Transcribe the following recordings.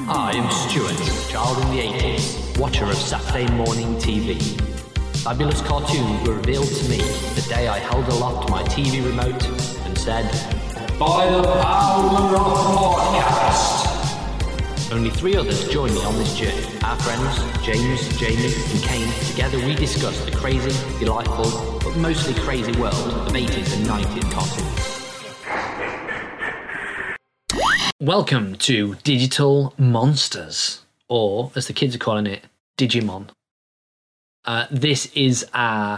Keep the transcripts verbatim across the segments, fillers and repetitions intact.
I am Stuart, child in the eighties, watcher of Saturday morning T V. Fabulous cartoons were revealed to me the day I held aloft my T V remote and said, "By the power of podcast." Only three others join me on this journey. Our friends, James, Jamie and Kane. Together we discuss the crazy, delightful, but mostly crazy world of eighties and nineties cartoons. Welcome to Digital Monsters, or as the kids are calling it, Digimon. Uh, this is our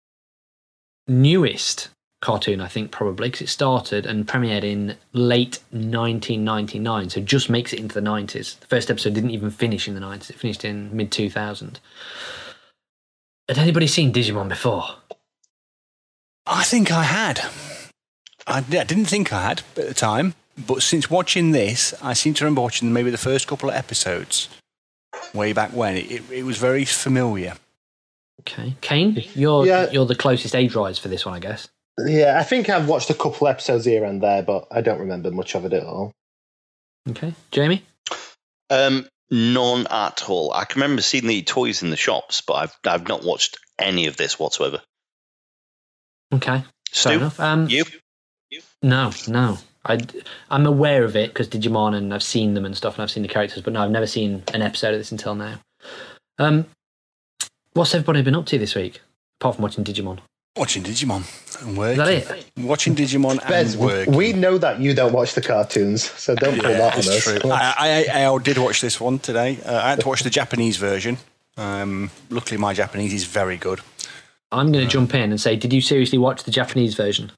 newest cartoon, I think, probably, because it started and premiered in late nineteen ninety-nine, so just makes it into the nineties. The first episode didn't even finish in the nineties, it finished in mid two thousand. Had anybody seen Digimon before? I think I had. I, I didn't think I had at the time, but since watching this, I seem to remember watching maybe the first couple of episodes way back when. It, it, it was very familiar. Okay. Kane, you're, Yeah. you're the closest age-rise for this one, I guess. Yeah, I think I've watched a couple episodes here and there, but I don't remember much of it at all. Okay. Jamie? Um, none at all. I can remember seeing the toys in the shops, but I've I've not watched any of this whatsoever. Okay. Stu, Fair enough. Um, you? No, no. I, I'm aware of it because Digimon, and I've seen them and stuff, and I've seen the characters, but no, I've never seen an episode of this until now. Um, what's everybody been up to this week, apart from watching Digimon? Watching Digimon and working. Is that it? Watching Digimon Bez, and working. we know that you don't watch the cartoons, so don't put Yeah, that on that's us. true. I, I, I did watch this one today. Uh, I had to watch the Japanese version. Um, luckily, my Japanese is very good. I'm going to jump in and say, did you seriously watch the Japanese version?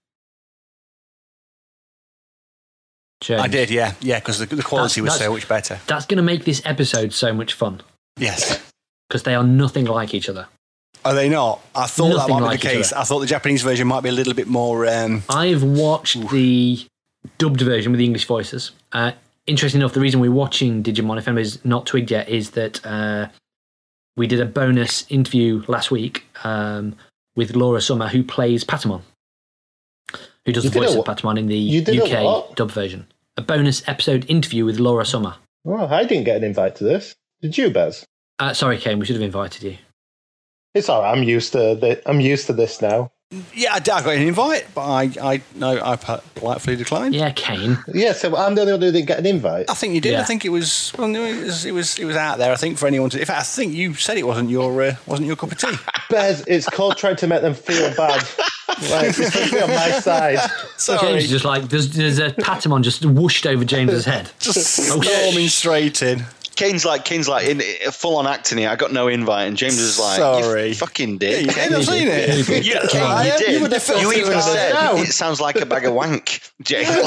James? I did, yeah, yeah, because the, the quality That's- was so much better. That's going to make this episode so much fun Yes. because they are nothing like each other. Are they not? I thought Nothing that might like be each the case. other. I thought the Japanese version might be a little bit more. Um, I've watched the dubbed version with the English voices. Uh, interesting enough, the reason we're watching Digimon, if anybody's not twigged yet, is that uh, we did a bonus interview last week um, with Laura Summer, who plays Patamon, who does You the did voice a of what? Patamon in the You did U a K what? dub version. A bonus episode interview with Laura Summer. Oh, I didn't get an invite to this. Did you, Bez? Uh, sorry, Kane, we should have invited you. It's all right. I'm used to the, I'm used to this now. yeah, I, I got an invite, but I, I no, I politely declined. Yeah, Kane. Yeah, so I'm the only one who didn't get an invite. I think you did. Yeah. I think it was, well, no, it was, it was, it was out there. I think for anyone to. In fact, I think you said it wasn't your, uh, wasn't your cup of tea. Bez, it's called trying to make them feel bad. Like, it's supposed to be on my side. Sorry, James is just like, there's, there's a Patamon just whooshed over James's head. just Oh, storming straight in. Kane's like Kane's like in, in full on acting here. I got no invite, and James is like, Sorry. "You fucking Yeah, did." you did. I've seen it. Yeah, I Kane, am. you You did. would have felt You it even was said down. it sounds like a bag of wank, James.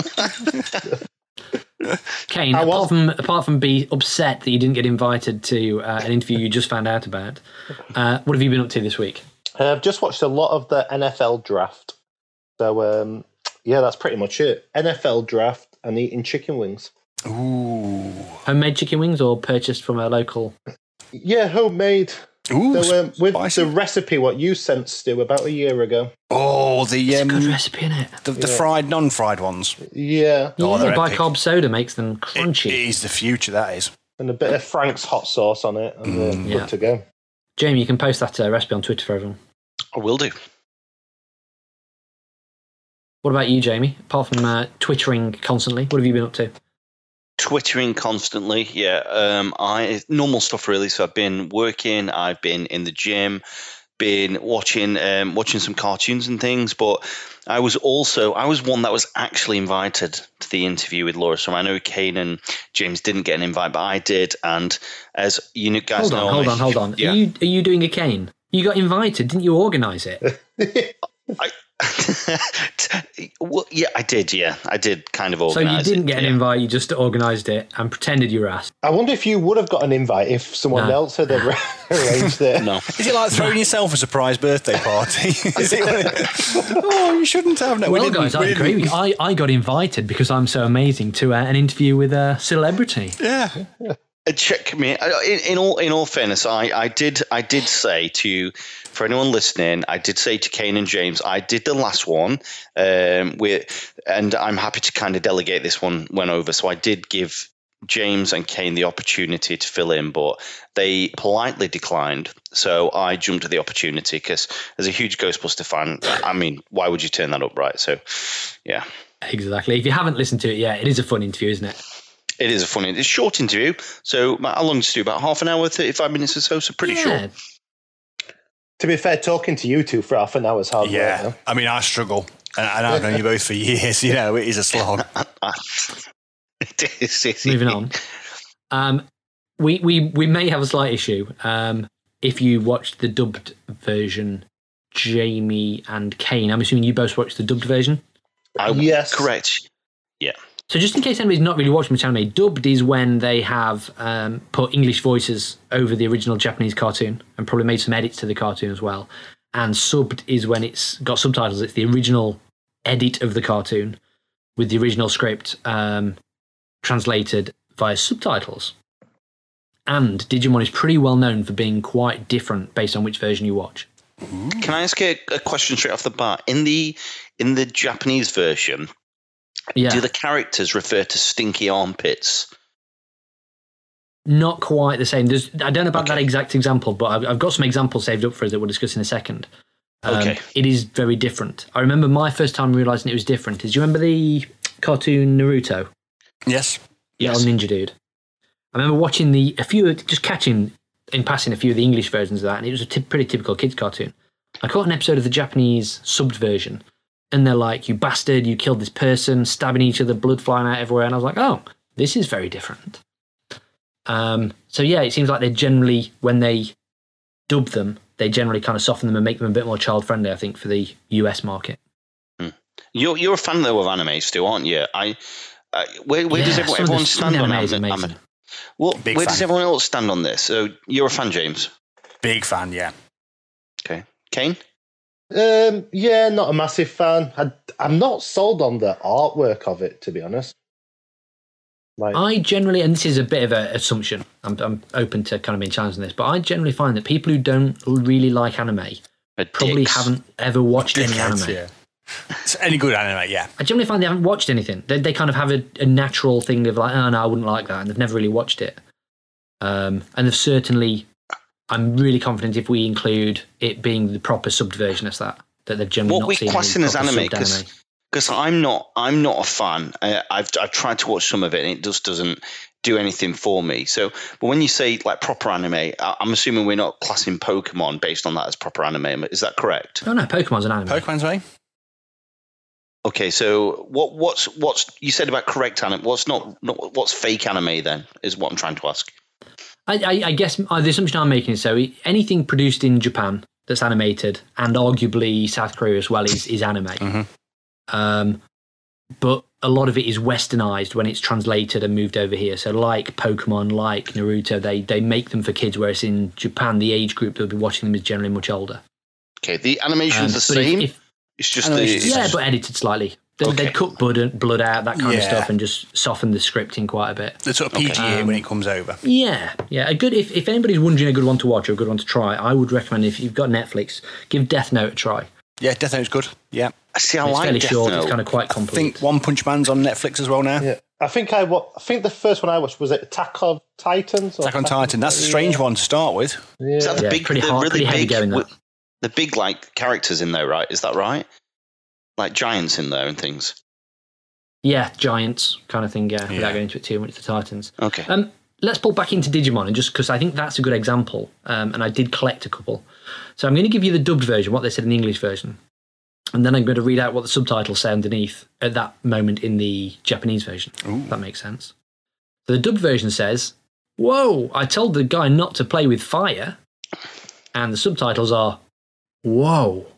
Kane, I was- apart from apart from be upset that you didn't get invited to uh, an interview you just found out about, uh, what have you been up to this week? Uh, I've just watched a lot of the N F L draft. So, um, yeah, that's pretty much it. N F L draft and eating chicken wings. Ooh, Homemade chicken wings or purchased from a local? Yeah, homemade. ooh, So, um, with spicy. the recipe, what you sent, Stu, about a year ago. Oh, the um, Good recipe, innit? the, the Yeah. fried, non-fried ones. Yeah, Oh, they're Yeah, epic. bicarb soda makes them It, crunchy. it is the future. That is. and a bit of Frank's hot sauce on it, and uh, Mm. good Yeah. to go. Jamie, you can post that uh, recipe on Twitter for everyone. I will do. What about you, Jamie? Apart from uh, twittering constantly, what have you been up to? Twittering constantly, yeah. Um, I normal stuff really. So I've been working. I've been in the gym. Been watching um, watching some cartoons and things. But I was also I was one that was actually invited to the interview with Laura. So I know Kane and James didn't get an invite, but I did. And as you guys Hold know, on, hold I'm a- on, hold on. Yeah. Are you are you doing a Kane? You got invited, didn't you organise it? I, well, yeah, I did. Yeah, I did kind of So organise you didn't it, get an yeah. invite, you just organised it and pretended you were asked. I wonder if you would have got an invite if someone No. else had arranged it. No. Is it like throwing yourself a surprise birthday party? Is it, oh, you shouldn't have. No, we Well, didn't. guys, I we agree. didn't. I, I got invited because I'm so amazing to uh, an interview with a celebrity. Yeah. Uh, Check me. uh, In, in all in all fairness, I, I did I did say to for anyone listening, I did say to Kane and James, I did the last one, um, with, and I'm happy to kind of delegate this one went over. So I did give James and Kane the opportunity to fill in, but they politely declined. So I jumped at the opportunity because, as a huge Ghostbuster fan, I mean, why would you turn that up, right? So, yeah. Exactly. If you haven't listened to it yet, it is a fun interview, isn't it? It is a fun, it's a short interview. So how long does it do? About half an hour, thirty-five minutes or so. So pretty Yeah. short. To be fair, talking to you two for half an hour is hard Yeah, work. I mean, I struggle, and, and I've known you both for years. You know, it is a slog. It is. It Moving on. Um, we, we, we may have a slight issue. Um, if you watched the dubbed version, Jamie and Kane, I'm assuming you both watched the dubbed version? I, Yes. Correct. Yeah. So just in case anybody's not really watching much anime, dubbed is when they have um, put English voices over the original Japanese cartoon and probably made some edits to the cartoon as well. And subbed is when it's got subtitles. It's the original edit of the cartoon with the original script um, translated via subtitles. And Digimon is pretty well known for being quite different based on which version you watch. Can I ask a, a question straight off the bat? In the in the Japanese version, Yeah. do the characters refer to stinky armpits? Not quite the same. There's, I don't know about Okay. that exact example, but I've, I've got some examples saved up for us that we'll discuss in a second. Um, Okay. It is very different. I remember my first time realising it was different is, you remember the cartoon Naruto? Yes. Yeah, Yes. on Ninja Dude. I remember watching the, a few, just catching in passing a few of the English versions of that, and it was a t- pretty typical kids cartoon. I caught an episode of the Japanese subbed version, and they're like, you bastard, you killed this person, stabbing each other, blood flying out everywhere, and I was like, oh, this is very different. Um, so yeah, it seems like they generally, when they dub them, they generally kind of soften them and make them a bit more child-friendly, I think, for the U S market. You're you're a fan though of anime still, aren't you? I uh, where where does Yeah, everyone, some of the- everyone some of stand the on anime is anime? amazing. anime? Well, Big where does fan. everyone else stand on this? So you're a fan, James. Big fan, yeah. Okay, Kane. Um, yeah, not a massive fan. I, I'm not sold on the artwork of it, to be honest. Like, I generally, and this is a bit of an assumption, I'm, I'm open to kind of being challenged on this, but I generally find that people who don't really like anime Are probably dicks. haven't ever watched any Dickheads, anime. yeah. It's any good anime, yeah. I generally find they haven't watched anything. They, they kind of have a, a natural thing of like, oh no, I wouldn't like that, and they've never really watched it. Um, and they've certainly, I'm really confident if we include it being the proper subbed version as that, that they've generally What not we seen class any in as proper anime, subbed because anime. because I'm not I'm not a fan. Uh, I've I've tried to watch some of it, and it just doesn't do anything for me. So, but when you say like proper anime, I- I'm assuming we're not classing Pokemon based on that as proper anime. Is that correct? Oh no, Pokemon's an anime. Pokemon's way? Okay, so what what's what's you said about correct anime? What's not, not what's fake anime then? Is what I'm trying to ask. I, I, I guess uh, the assumption I'm making is so anything produced in Japan that's animated, and arguably South Korea as well, is, is anime. Mhm. Um, but a lot of it is westernized when it's translated and moved over here. So like Pokemon, like Naruto, they, they make them for kids, whereas in Japan, the age group that will be watching them is generally much older. Okay, the animation's Um, the but if- same. if- it's just Animation's the the yeah, same. but edited slightly. They, Okay. they cut blood, blood out, that kind of Yeah. stuff, and just soften the scripting quite a bit. The sort of P G A Um, when it comes over. Yeah, yeah. A good if, if anybody's wondering a good one to watch or a good one to try, I would recommend, if you've got Netflix, give Death Note a try. Yeah, Death Note's good. Yeah. See, I It's like fairly Death short. Note. It's kind of quite I complete. think One Punch Man's on Netflix as well now. yeah, I think I wa- I think the first one I watched was it Attack of Titans. Or Attack on Titan. That's a strange yeah. one to start with. Yeah. Is that the Yeah, big, pretty the hard- really pretty heavy big, going, that. wi- the big like characters in there, right? Is that right? Like giants in there and things. Yeah, giants kind of thing. Yeah, Yeah. without going into it too much. The Titans. Okay. Um, let's pull back into Digimon, and just because I think that's a good example, um, and I did collect a couple. So I'm going to give you the dubbed version, what they said in the English version, and then I'm going to read out what the subtitles say underneath at that moment in the Japanese version. If that makes sense. So the dubbed version says, "Whoa! I told the guy not to play with fire," and the subtitles are, "Whoa."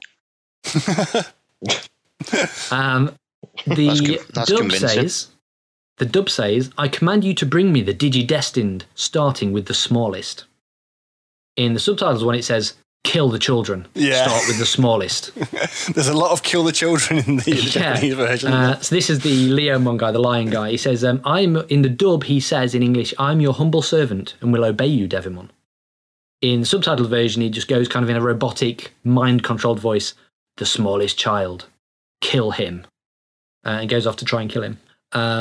um, the That's con- that's dub convincing. says, the dub says, "I command you to bring me the Digi-Destined, starting with the smallest." In the subtitles, when it says, "Kill the children, Yeah. start with the smallest." There's a lot of kill the children in the, the Japanese version. Uh, so this is the Leomon guy, the lion guy. He says, um, "I'm in the dub." He says in English, "I'm your humble servant and will obey you, Devimon." In the subtitled version, he just goes kind of in a robotic, mind-controlled voice, "The smallest child, kill him," uh, and goes off to try and kill him. Um,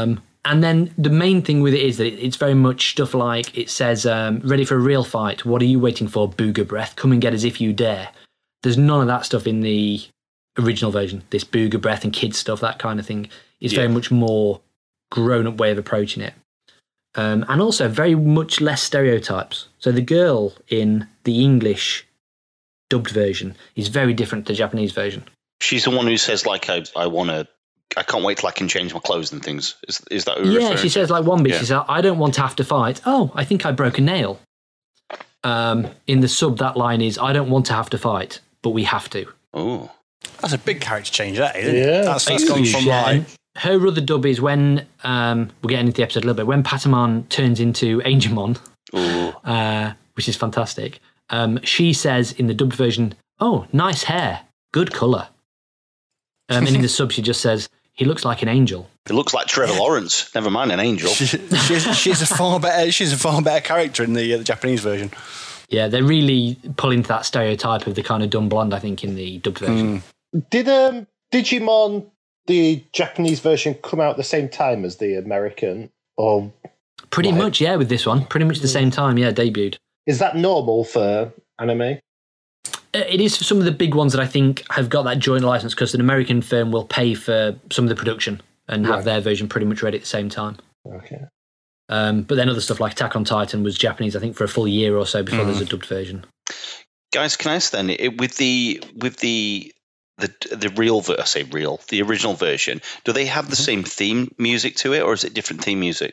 and then the main thing with it is that it, it's very much stuff like it says, um, ready for a real fight. What are you waiting for, Booger Breath? Come and get us if you dare. There's none of that stuff in the original version. This Booger Breath and kids stuff, that kind of thing, is yeah. very much more grown-up way of approaching it. Um, and also very much less stereotypes. So the girl in the English dubbed version is very different to the Japanese version. She's the one who says, like, I, I want to, I can't wait till I can change my clothes and things. Is, is that who you're Yeah, she to? says, like, one bit, yeah. she says, I don't want to have to fight. Oh, I think I broke a nail. Um, in the sub, that line is, I don't want to have to fight, but we have to. Oh. That's a big character change, that, isn't Yeah. it? That's, that's gone from, Yeah, like... and her other dub is when, um, we'll get into the episode a little bit, when Patamon turns into Angemon, uh, which is fantastic, um, she says in the dubbed version, oh, nice hair, good colour. Um, and in the sub, she just says, he looks like an angel. It looks like Trevor Lawrence. Never mind an angel. She, she's, she's a far better. She's a far better character in the, uh, the Japanese version. Yeah, they're really pulling to that stereotype of the kind of dumb blonde, I think, in the dubbed version. Mm. Did um, Digimon, the Japanese version, come out at the same time as the American? Or Pretty what? much, yeah, with this one. Pretty much the same time, yeah, debuted. Is that normal for anime? It is for some of the big ones that I think have got that joint license, because an American firm will pay for some of the production and have Right. their version pretty much ready at the same time. Okay. Um, but then other stuff like Attack on Titan was Japanese, I think, for a full year or so before Mm. there's a dubbed version. Guys, can I ask then, it, with the with the the the real ver- I say real, the original version, do they have the same theme music to it, or is it different theme music?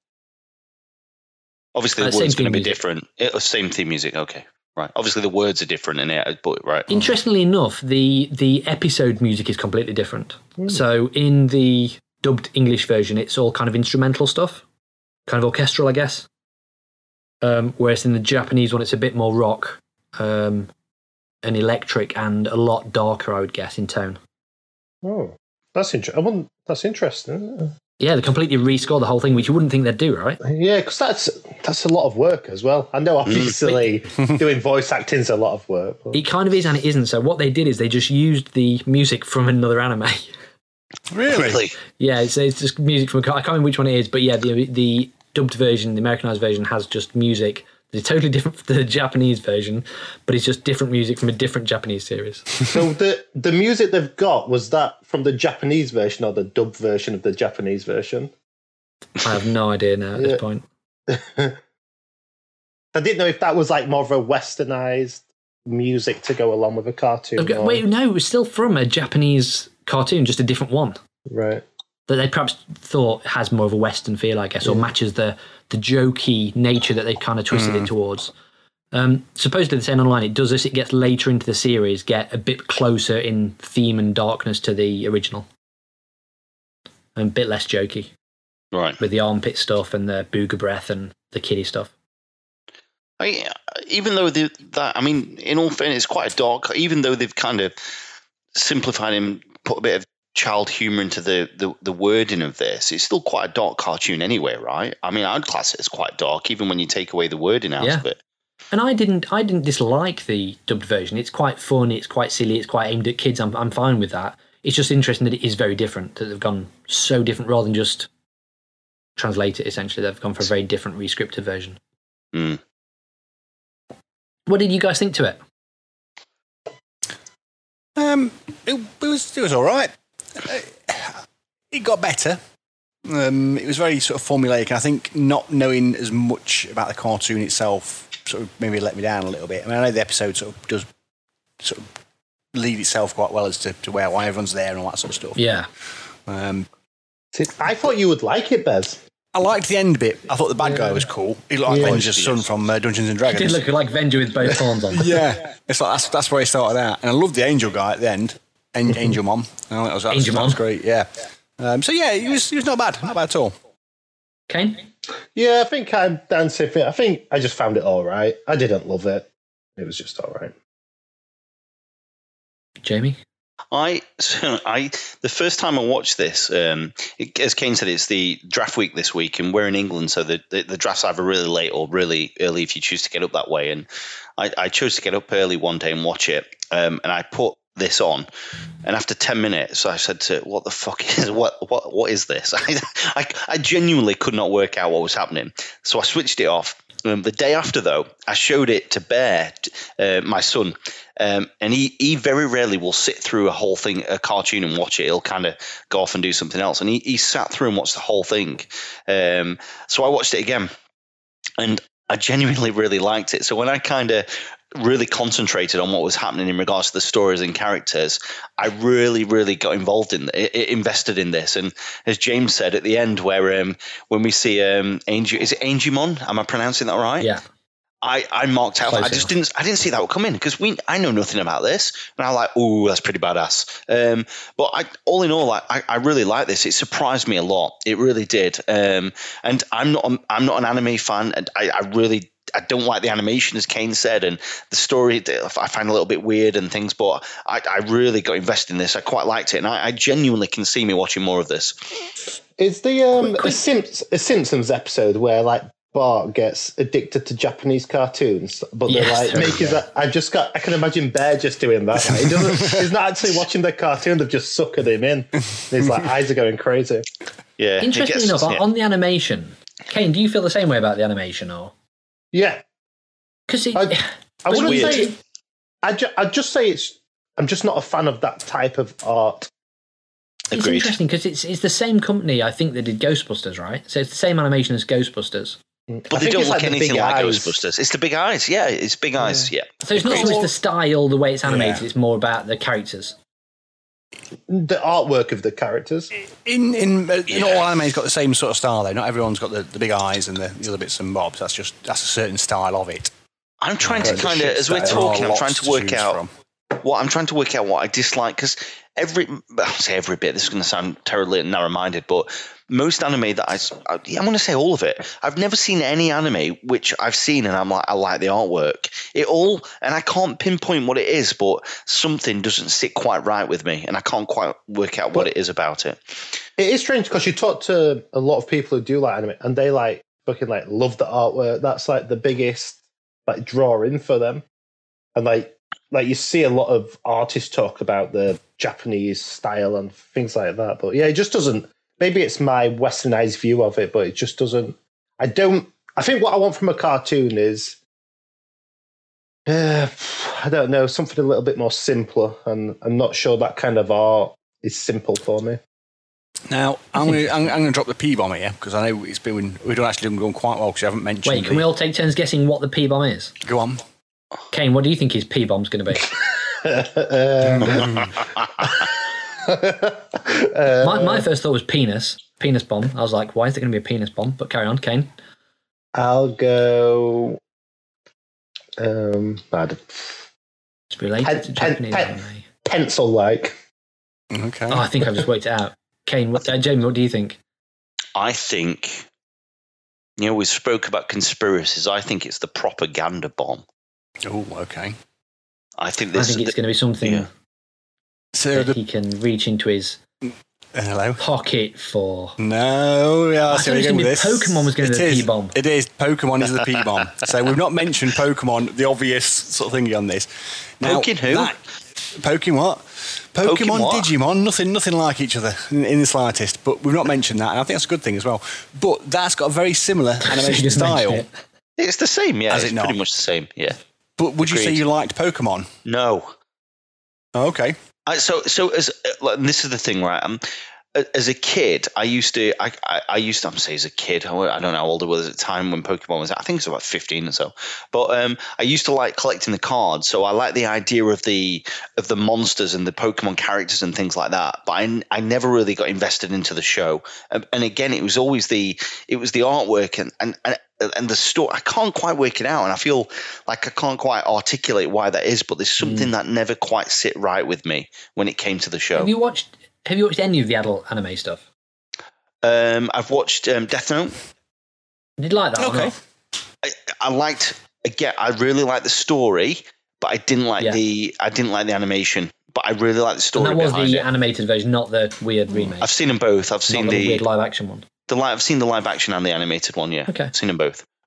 Obviously, the Uh, same words going to theme be music. different. It, same theme music, okay, right. Obviously, the words are different in it, but right. Interestingly enough, the the episode music is completely different. So in the dubbed English version, it's all kind of instrumental stuff, kind of orchestral, I guess. Um, whereas in the Japanese one, it's a bit more rock, um, and electric, and a lot darker, I would guess, in tone. Oh, that's interesting. I wouldn't. That's interesting. Yeah, they completely rescore the whole thing, which you wouldn't think they'd do, right? Yeah, because that's that's a lot of work as well. I know, obviously, doing voice acting is a lot of work. But... It kind of is and it isn't. So what they did is they just used the music from another anime. Really? Really? Yeah, it's, it's just music from a, I can't remember which one it is, but yeah, the the dubbed version, the Americanized version, has just music. It's totally different from the Japanese version, but it's just different music from a different Japanese series. So the the music they've got, was that from the Japanese version or the dubbed version of the Japanese version? I have no idea now at Yeah. this point. I didn't know if that was like more of a westernized music to go along with a cartoon. Okay, or- wait, no, it was still from a Japanese cartoon, just a different one Right. that they perhaps thought has more of a Western feel, I guess, or matches the the jokey nature that they've kind of twisted it towards. Um, supposedly, they're saying online it does this. It gets later into the series, get a bit closer in theme and darkness to the original, and a bit less jokey Right. with the armpit stuff and the booger breath and the kiddie stuff. I, even though the, that, I mean, in all fairness, it's quite a dark. Even though they've kind of simplified and put a bit of child humor into the, the the wording of this, it's still quite a dark cartoon anyway, right? I mean, I'd class it as quite dark, even when you take away the wording out Yeah. of it. And I didn't, I didn't dislike the dubbed version. It's quite fun. It's quite silly. It's quite aimed at kids. I'm, I'm fine with that. It's just interesting that it is very different. That they've gone so different rather than just translate it. Essentially, they've gone for a very different rescripted version. Mm. What did you guys think to it? Um, it, it was it was all right. Uh, It got better. Um, it was very sort of formulaic. I think not knowing as much about the cartoon itself sort of maybe let me down a little bit. I mean, I know the episode sort of does sort of lead itself quite well as to, to where why everyone's there and all that sort of stuff. Yeah, Um, See, I thought you would like it, Bez. I liked the end bit. I thought the bad guy was cool. He looked like Yeah. Venger's son from uh, Dungeons and it Dragons. did look like Venger with both horns on. Yeah, it's like that's that's where he started out, and I loved the angel guy at the end, An- Angel Mom. I thought that was, that was, Angel that was Mom. great. Yeah. Um, so yeah, he was he was not bad, not bad at all. Kane? Yeah, I think I'm dancing for it. I think I just found it all right. I didn't love it. It was just all right. Jamie? I, so I, the first time I watched this, um, it, as Kane said, it's the draft week this week, and we're in England, so the, the, the draft's either really late or really early if you choose to get up that way. And I, I chose to get up early one day and watch it, um, and I put this on, and after ten minutes, I said to, "What the fuck is what what what is this?" I, I I genuinely could not work out what was happening, so I switched it off. Um, the day after, though, I showed it to Bear, uh, my son, um, and he, he very rarely will sit through a whole thing, a cartoon, and watch it. He'll kind of go off and do something else. And he, he sat through and watched the whole thing. Um, so I watched it again, and I genuinely really liked it. So when I kind of really concentrated on what was happening in regards to the stories and characters, I really, really got involved in it, invested in this. And as James said at the end, where um, when we see um, Angie, is it Angemon? Am I pronouncing that right? Yeah. I, I marked out. Close I just enough. didn't. I didn't see that would come in because we. I know nothing about this, and I was like, "Oh, that's pretty badass." Um, but I, all in all, I, I really like this. It surprised me a lot. It really did. Um, and I'm not. I'm not an anime fan, and I, I really. I don't like the animation, as Kane said, and the story I find a little bit weird and things. But I, I really got invested in this. I quite liked it, and I, I genuinely can see me watching more of this. Is the um a, Simps- a Simpsons episode where like Bart gets addicted to Japanese cartoons, but they're Yes, like there making that? I just got. I can imagine Bear just doing that. Like, he doesn't. He's not actually watching the cartoon. They've just suckered him in. And his like eyes are going crazy. Yeah. it Interestingly gets- enough, yeah. on the animation, Kane, do you feel the same way about the animation, or Yeah, because it? I, I wouldn't weird. say. I ju- I'd just say it's. I'm just not a fan of that type of art. It's Agreed. interesting because it's it's the same company, I think, that did Ghostbusters, right? So it's the same animation as Ghostbusters. But I they think don't it's look like the anything big like eyes. Ghostbusters. It's the big eyes. Yeah, it's big eyes. Yeah. So it's not so much the style, the way it's animated. Yeah. It's more about the characters. The artwork of the characters. In in uh, Yeah. not all anime's got the same sort of style though. Not everyone's got the, the big eyes and the, the other bits and bobs. That's just that's a certain style of it. I'm trying to But kind of, shit as we're style, talking, I'm lots trying to work choose out from. what I'm trying to work out what I dislike because every, I say every bit. This is going to sound terribly narrow-minded, but most anime that I, I, yeah, I want to say all of it. I've never seen any anime which I've seen and I'm like, I like the artwork. It all, and I can't pinpoint what it is, but something doesn't sit quite right with me, and I can't quite work out what But- it is about it. It is strange because you talk to a lot of people who do like anime, and they like fucking like love the artwork. That's like the biggest like draw in for them, and like like you see a lot of artists talk about the Japanese style and things like that. But yeah, it just doesn't. Maybe it's my westernized view of it, but it just doesn't. I don't. I think what I want from a cartoon is, uh, I don't know, something a little bit more simpler, and I'm not sure that kind of art is simple for me. Now I'm going to I'm, I'm going to drop the P bomb here because I know it's been we don't actually done quite well because you haven't mentioned. Wait, can the, we all take turns guessing what the P bomb is? go on? Kane, what do you think his P bomb's going to be? Um, my, my first thought was penis, penis bomb. I was like, why is there going to be a penis bomb? But carry on, Kane. I'll go. Um, bad. It's related Pen- to pen- Japanese pen- anime. Pencil like. Okay. Oh, I think I've just worked it out. Kane, what, uh, Jamie, what do you think? I think, you know, we spoke about conspiracies. I think it's the propaganda bomb. Oh, okay. I think I this. think it's going to be something yeah. So that the he can reach into his hello. pocket for. No, yeah, I, I see thought where it you're was going gonna with be this. Pokemon was gonna It be the is. P-bomb. It is. Pokemon is the P bomb. So we've not mentioned Pokemon, the obvious sort of thingy on this. Now, Poking who? that- Poking what? Pokemon, Poking what? Digimon, nothing, nothing like each other in, in the slightest. But we've not mentioned that, and I think that's a good thing as well. But that's got a very similar animation Just mention style. it. It's the same, yeah. Has it it's not? pretty much the same, yeah. But would you say Agreed. you liked Pokemon? No. Oh, okay. I, so, so as uh, like, and this is the thing, right? Um, a- as a kid, I used to, I, I, I used to, I'm say as a kid, I don't know how old I was at the time when Pokemon was out. I think it was about fifteen or so. But um, I used to like collecting the cards, so I like the idea of the of the monsters and the Pokemon characters and things like that. But I, I never really got invested into the show. And, and again, it was always the, it was the artwork and and. and and the story, I can't quite work it out, and I feel like I can't quite articulate why that is. But there's something that never quite sit right with me when it came to the show. Have you watched? Have you watched any of the adult anime stuff? Um, I've watched um, Death Note. Did you like that? Or Okay. not? I, I liked again. I really liked the story, but I didn't like Yeah. the. I didn't like the animation, but I really liked the And story that was behind the it. animated version, not the weird remake. I've seen them both. I've not seen the, the weird live action one. the li- I've seen the live action and the animated one. Yeah, Okay. I've seen them both.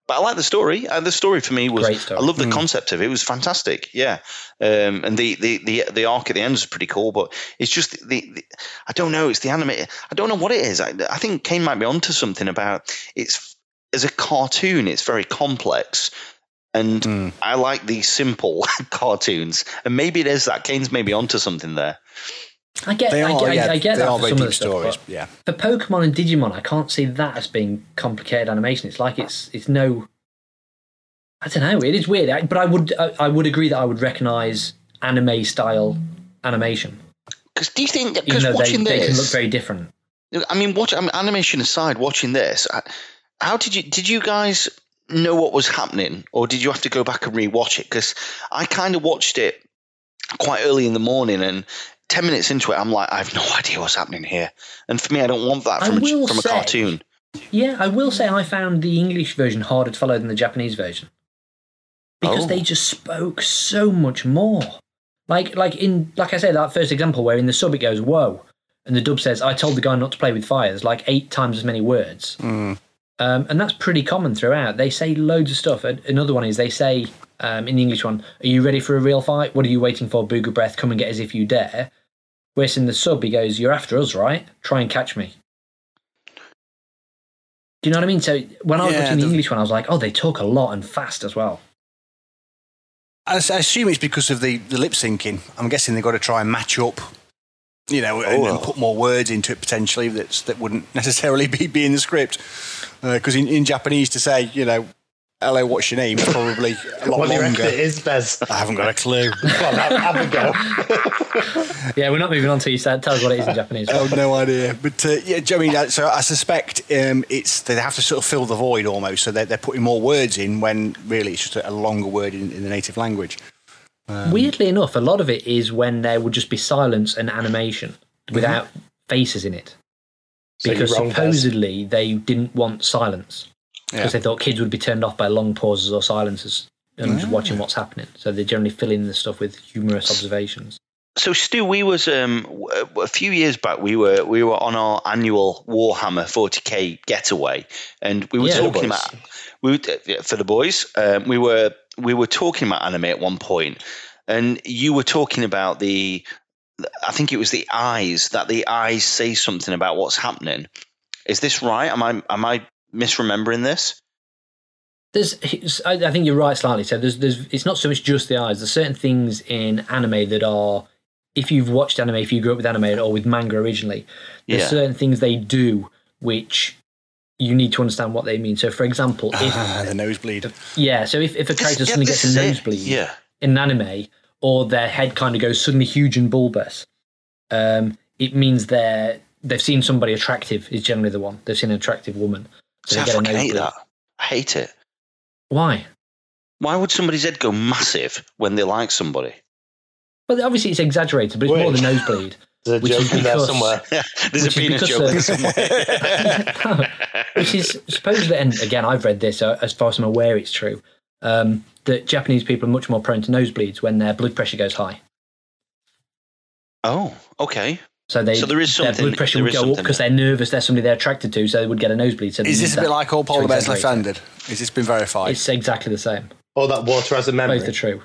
but I like the story. And the story for me was, Great story. I love the Mm. concept of it. It was fantastic. Yeah. Um, and the, the, the, the arc at the end is pretty cool, but it's just the, the I don't know. It's the anime. I don't know what it is. I, I think Kane might be onto something about it's as a cartoon. It's very complex. And Mm. I like these simple cartoons. And maybe it is that Kane's maybe onto something there. I get, They I, are, get yeah, I, I get they that are for very some of deep the stuff, stories. but Yeah. for Pokemon and Digimon, I can't see that as being complicated animation. It's like it's it's no. I don't know. It is weird, I- but I would I, I would agree that I would recognise anime style animation, Because do you think, even because though they, watching they can look this, very different. I mean, watch, I mean, animation aside, watching this, I- how did you, did you guys know what was happening, or did you have to go back and rewatch it? Because I kind of watched it quite early in the morning, and ten minutes into it, I'm like, I have no idea what's happening here. And for me, I don't want that I from a, will from a say- cartoon. Yeah, I will say I found the English version harder to follow than the Japanese version because Oh. they just spoke so much more. Like, like in, like I said, that first example where in the sub it goes "whoa," and the dub says, "I told the guy not to play with fire." There's like eight times as many words, Mm. um, and that's pretty common throughout. They say loads of stuff. And another one is they say um, in the English one, "Are you ready for a real fight? What are you waiting for? Booger breath, come and get us if you dare." Whereas in the sub he goes, "You're after us, right? Try and catch me." Do you know what I mean? So when I was Yeah, watching the the- English one, I was like, "Oh, they talk a lot and fast as well." I, s- I assume it's because of the, the lip syncing. I'm guessing they've got to try and match up, you know, and, Oh, and well. put more words into it potentially that's, that wouldn't necessarily be, be in the script. Because in, in Japanese to say, you know, hello, what's your name? It's probably a lot What do you longer. reckon it is, Bez? I haven't got a clue. Come on, have, have a go. Yeah, we're not moving on till you say, tell us what it is in Japanese. I have no idea. But uh, yeah, I mean, uh, so I suspect um, it's they have to sort of fill the void almost. So they're, they're putting more words in when really it's just a longer word in, in the native language. Weirdly enough, a lot of it is when there would just be silence and animation without faces in it. So Because you're wrong, Bez. supposedly they didn't want silence. Because Yeah. they thought kids would be turned off by long pauses or silences and just watching what's happening. So they generally fill in the stuff with humorous observations. So Stu, we was um w- a few years back. We were we were on our annual Warhammer forty K getaway, and we were Yeah. talking For the about we were, for the boys. Um, we were we were talking about anime at one point, and you were talking about the. I think it was the eyes that the eyes say something about what's happening. Is this right? Am I am I misremembering this? There's, it's- I I think you're right slightly. So there's, there's, it's not so much just the eyes. There's certain things in anime that are, if you've watched anime, if you grew up with anime or with manga originally, there's Yeah. certain things they do which you need to understand what they mean. So, for example, if Ah, the nosebleed. yeah, so if, if a character Yeah, suddenly this gets a is it. nosebleed Yeah. in an anime, or their head kind of goes suddenly huge and bulbous, um, it means they're they've seen somebody attractive. Is generally the one they've seen an attractive woman. So See, I they get a fucking hate nosebleed. that. I hate it. Why? Why would somebody's head go massive when they like somebody? Well, obviously it's exaggerated, but it's Wait. more than nosebleed. There's a Which is joke in there because- somewhere. There's Which a is penis because, joke uh, there somewhere. Which is supposedly, and again, I've read this, uh, as far as I'm aware, it's true, um, that Japanese people are much more prone to nosebleeds when their blood pressure goes high. Oh, okay. So they, So there is their something- blood pressure there would is go up something because there. they're nervous. They're somebody they're attracted to, so they would get a nosebleed. So they Is use this a that bit like all to polar bears exaggerate left-handed? Has this been verified? It's exactly the same. Oh, that water has a memory. Both are true.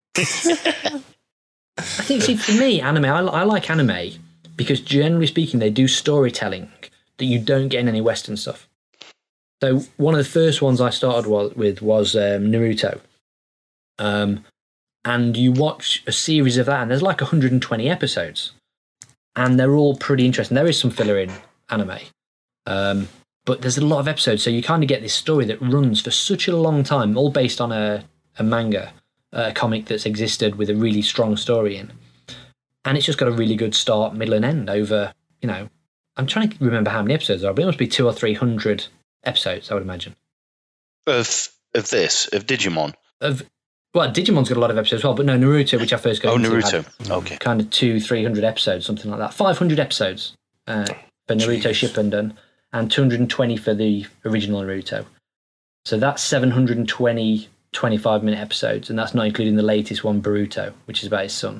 I think, see, for me, anime, I, I like anime because generally speaking, they do storytelling that you don't get in any Western stuff. So one of the first ones I started wa- with was um, Naruto. Um, and you watch a series of that, and there's like one hundred twenty episodes. And they're all pretty interesting. There is some filler in anime. Um, but there's a lot of episodes, so you kind of get this story that runs for such a long time, all based on a, a manga, a comic that's existed with a really strong story in. And it's just got a really good start, middle, and end over, you know, I'm trying to remember how many episodes there are, but it must be two or three hundred episodes, I would imagine. Of of this, of Digimon. Of Well, Digimon's got a lot of episodes as well, but no, Naruto, which I first got Oh, into, Naruto. had Okay. kind of two, three hundred episodes, something like that. Five hundred episodes uh, for Naruto Jeez. Shippuden, and two hundred twenty for the original Naruto. So that's seven hundred twenty twenty-five minute episodes, and that's not including the latest one, Boruto, which is about his son.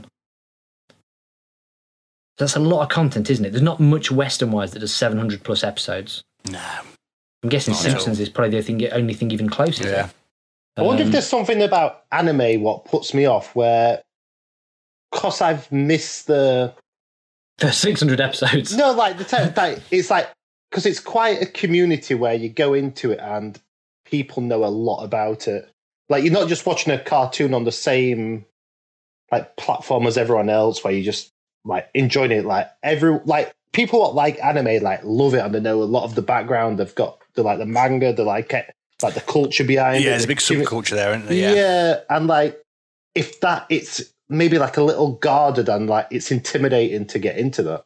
That's a lot of content, isn't it? There's not much Western-wise that does seven hundred plus episodes. No. I'm guessing Not at Simpsons is probably the thing, only thing even close. Is Yeah. it? I wonder Um, if there's something about anime what puts me off, where because I've missed the There's six hundred episodes. no, like the te- like, it's like because it's quite a community where you go into it and people know a lot about it. Like you're not just watching a cartoon on the same like platform as everyone else, where you just like enjoying it. Like every like people that like anime like love it and they know a lot of the background. They've got the like the manga, the like it, like the culture behind it. Yeah, there's a big subculture there, isn't there? Yeah. Yeah. and like if that it's maybe like a little guarded and like it's intimidating to get into that.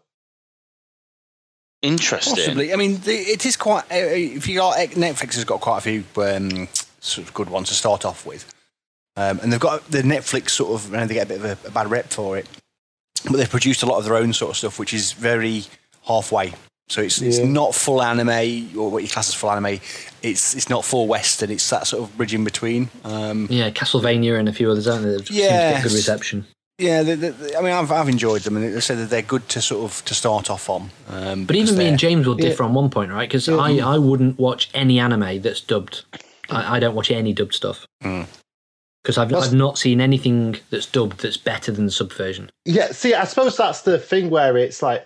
Interesting. Possibly. I mean, the, it is quite. Uh, if you got Netflix has got quite a few um, sort of good ones to start off with, um, and they've got the Netflix sort of. I know they get a bit of a, a bad rep for it, but they've produced a lot of their own sort of stuff, which is very halfway. So it's it's Yeah. not full anime or what you class as full anime. It's it's not full Western. It's that sort of bridge in between. Um, Yeah, Castlevania and a few others, aren't there? That seem to Yes. get good reception. yeah, they, they, I mean, I've I've enjoyed them, and they said that they're good to sort of to start off on. Um, But even because me and they're- James will Yeah. differ on one point, right? Because I, I wouldn't watch any anime that's dubbed. I, I don't watch any dubbed stuff. Mm. Because I've, That's- I've not seen anything that's dubbed that's better than the sub version. Yeah, see, I suppose that's the thing where it's like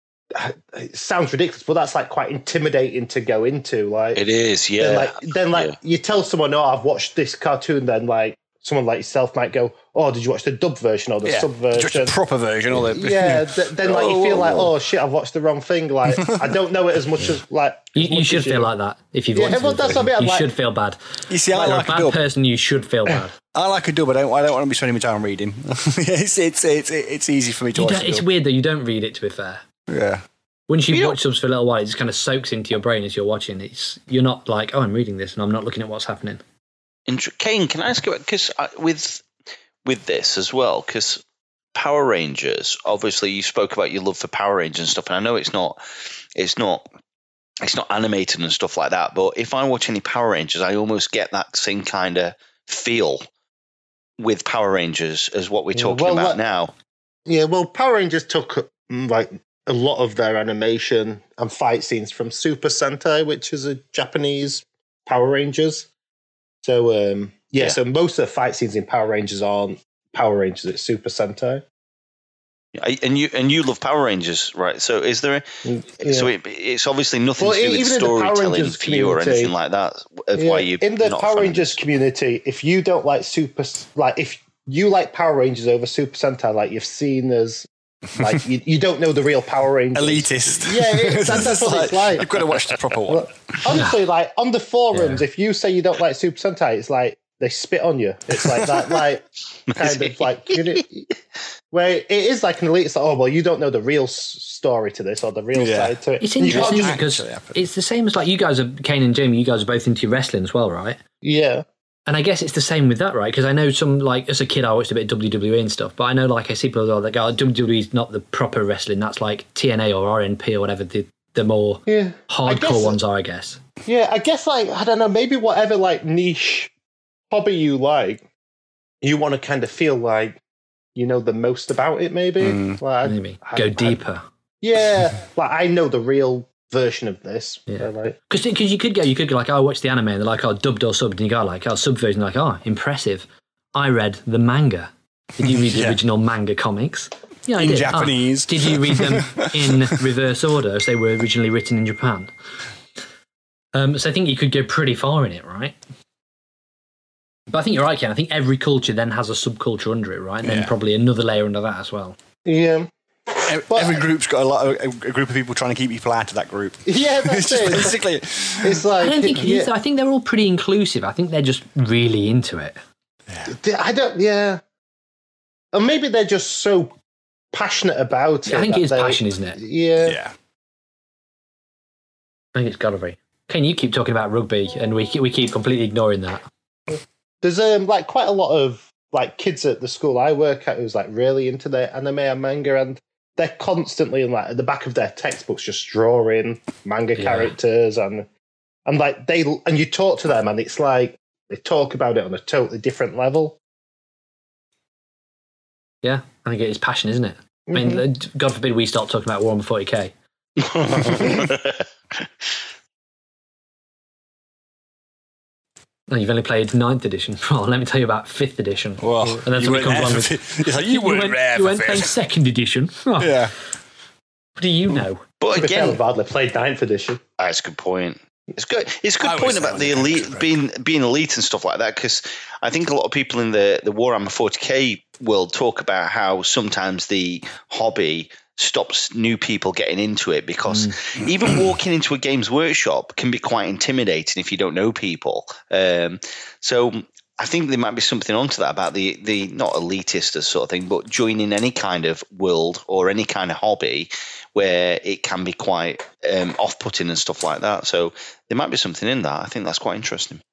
it sounds ridiculous, but that's like quite intimidating to go into. Like It is, yeah. then like then like Yeah. you tell someone, "Oh, I've watched this cartoon," then like someone like yourself might go, "Oh, did you watch the dub version or the yeah, sub just version?" a proper version. Or the, Yeah, th- then like you feel like, Oh. "Oh shit, I've watched the wrong thing." Like I don't know it as much as like You, as you much should as feel like that if you've Yeah, watched well, the that's what I mean, version. You like- should feel bad. You see, I Like, you're like a a bad dub. person, you should feel bad. I like a dub. I don't. I don't want to be spending my time reading. it's, it's it's it's easy for me to You watch. don't, a it's dub. weird that you don't read it, to be fair. Yeah. Once you've You watched subs for a little while, it just kind of soaks into your brain as you're watching. It's You're not like, oh, I'm reading this and I'm not looking at what's happening. Int- Kane, can I ask you because with with this as well? Because Power Rangers, obviously, you spoke about your love for Power Rangers and stuff, and I know it's not, it's not, it's not animated and stuff like that. But if I watch any Power Rangers, I almost get that same kind of feel with Power Rangers as what we're Yeah, talking well, about that- now. Yeah, well, Power Rangers took mm, like a lot of their animation and fight scenes from Super Sentai, which is a Japanese Power Rangers. So, um, yeah, Yeah. so most of the fight scenes in Power Rangers aren't Power Rangers; it's Super Sentai. I- And you and you love Power Rangers, right? So is there? Mm, So yeah. it, it's obviously nothing Well, to do with even in the Power storytelling Rangers for you or community- anything like that. Of Yeah, why you in the not a Power fan of Rangers this. community, if you don't like Super, like if you like Power Rangers over Super Sentai, like you've seen as like you, you don't know the real Power Rangers. Elitist. Yeah, it- that's- that's what it's like. You've got to watch the proper one. Well, honestly, like on the forums, if you say you don't like Super Sentai, it's like they spit on you. It's like that, like kind of like you know, where it is like an elite. It's like, oh well, you don't know the real s- story to this or the real Yeah. side to it. It's And you can't interesting just- because actually happen. it's the same as like you guys are, Kane and Jamie, you guys are both into wrestling as well, right? yeah, And I guess it's the same with that, right? Because I know some, like, as a kid, I watched a bit of W W E and stuff, but I know, like, I see people that go, oh, W W E is not the proper wrestling. That's like T N A or R N P or whatever the, the more yeah, I hardcore guess- ones are, I guess. yeah. I guess like I don't know, maybe whatever like niche hobby you like, you want to kind of feel like you know the most about it. Maybe, Mm. like, I- Maybe. I- Go I- deeper. yeah, like I know the real version of this. Yeah. So, like, Because you could go, you could go like, oh, I watched the anime, and they're like, oh, dubbed or subbed, and you go like, oh, sub version, like, oh, impressive. I read the manga. Did you read the Yeah. original manga comics? Yeah, I In did. Japanese. Oh, did you read them in reverse order as they were originally written in Japan? Um, so I think you could go pretty far in it, right? But I think you're right, Ken. I think every culture then has a subculture under it, right? And then Yeah. probably another layer under that as well. yeah, Every, But- every group's got a lot of, a, a group of people trying to keep people out of that group. yeah. It's That's just it. basically. It's like I don't think it yeah. is. I think they're all pretty inclusive. I think they're just really into it. I don't. Yeah, or maybe they're just so passionate about it. I think that it is they- passion, isn't it? Yeah, Yeah. I think it's got to be. Ken, you keep talking about rugby, and we keep, we keep completely ignoring that. there's um like quite a lot of like kids at the school I work at who's like really into their anime and manga, and they're constantly in like at the back of their textbooks just drawing manga Yeah. characters and and like they and you talk to them and it's like they talk about it on a totally different level. Yeah, I think it is passion, isn't it? I mean, uh, God forbid we start talking about Warhammer forty K. No, you've only played ninth edition. Well, let me tell you about fifth edition. Well, and then you somebody weren't comes along there with, for- it's like, you weren't went, there you for went playing fifth. second edition. Oh, Yeah. What do you know? But To be fair, again, badly played ninth edition. that's a good point. It's good. It's a good I always point say about when the it comes elite to being being elite and stuff like that, because I think a lot of people in the the Warhammer forty K world talk about how sometimes the hobby stops new people getting into it because Mm. even walking into a Games Workshop can be quite intimidating if you don't know people. Um, so I think there might be something onto that about the the not elitist as sort of thing, but joining any kind of world or any kind of hobby where it can be quite um, off-putting and stuff like that. So there might be something in that. I think that's quite interesting.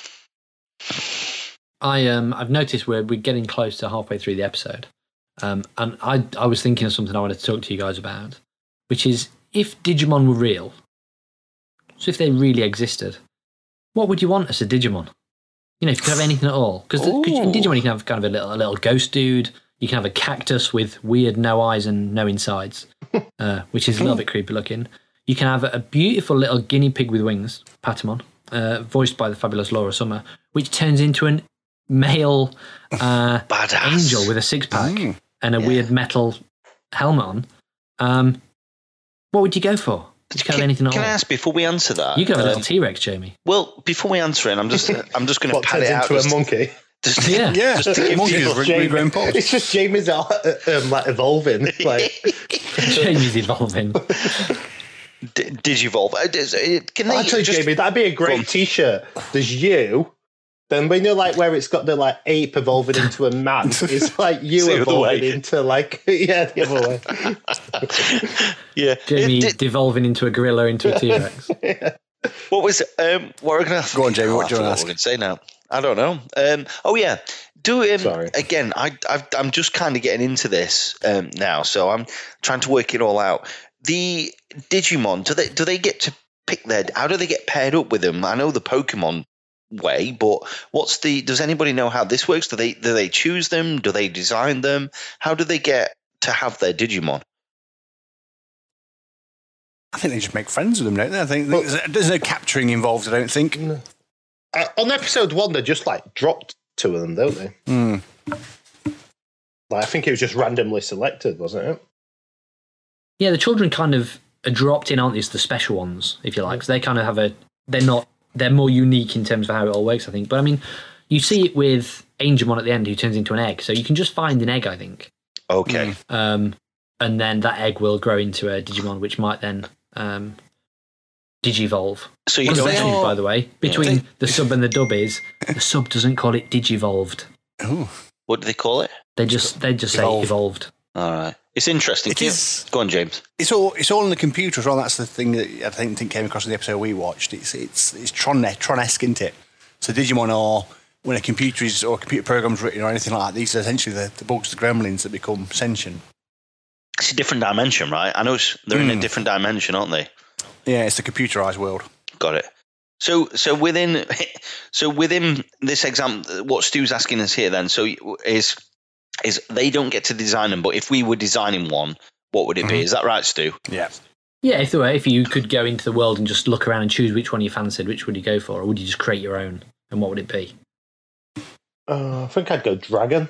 I um I've noticed we're we're getting close to halfway through the episode, um, and I I was thinking of something I wanted to talk to you guys about, which is if Digimon were real, so if they really existed, what would you want as a Digimon? You know, if you could have anything at all, because in Digimon you can have kind of a little a little ghost dude. You can have a cactus with weird no eyes and no insides, uh, which is a little bit creepy looking. You can have a beautiful little guinea pig with wings, Patamon, uh, voiced by the fabulous Laura Summer, which turns into an male uh, Badass. angel with a six pack Mm. and a Yeah. weird metal helmet on. Um, what would you go for? Did you have Can, anything at can all? I ask before we answer that? You could have a um, little T Rex, Jamie. well, before we answer it, I'm just I'm just going to What pat turns it out. into a just- monkey? just- Yeah. Yeah. Just to give Monkeys people- re- Jamie- regrowing paws. It's just Jamie's uh, um, like evolving. Like Jamie's evolving. D- Digivolve. Uh, does- uh, Can they actually, just, Jamie, that'd be a Go on. great T-shirt. There's you. Then we know like where it's got the like ape evolving into a man. It's like you It's the other evolving way. into like yeah the other way. yeah. Jamie It- it- devolving into a gorilla into a T Rex. What was um? What were we going to Go on, Jamie, what I do you wanna forgot ask? What we're going to say now? I don't know. Um. Oh yeah. Do um, Sorry. again. I I've, I'm just kind of getting into this um now, so I'm trying to work it all out. The Digimon. Do they do they get to pick their? How do they get paired up with them? I know the Pokemon way, but what's the? Does anybody know how this works? Do they do they choose them? Do they design them? How do they get to have their Digimon? I think they just make friends with them, don't they? I think there's, there's no capturing involved, I don't think. Uh, on episode one, they just like dropped two of them, don't they? Mm. Like I think it was just randomly selected, wasn't it? Yeah, the children kind of are dropped in, aren't they? As the special ones, if you like. So they kind of have a. They're not. They're more unique in terms of how it all works, I think. But I mean, you see it with Angemon at the end, who turns into an egg. So you can just find an egg, I think, Okay. um, and then that egg will grow into a Digimon, which might then um, Digivolve. So you What's don't. the difference, by the way, between They- the sub and the dub is the sub doesn't call it Digivolved. Ooh. What do they call it? They just they just Evolve. say evolved. All right. It's interesting. It Can you- is. Go on, James. It's all it's all in the computer as well. That's the thing that I think, think came across in the episode we watched. It's it's it's Tron Tron-esque, isn't it? So Digimon are when a computer is or a computer program's written or anything like that. These are essentially the, the bugs, the gremlins that become sentient. It's a different dimension, right? I know it's, they're in a Mm. different dimension, aren't they? Yeah, it's the computerized world. Got it. So, so within, so within this example, what Stu's asking us here, then, so is is they don't get to design them, but if we were designing one, what would it be? Mhm. Is that right, Stu? Yeah. Yeah, if there were, if you could go into the world and just look around and choose which one you fancied, which would you go for, or would you just create your own? And what would it be? Uh, I think I'd go dragon.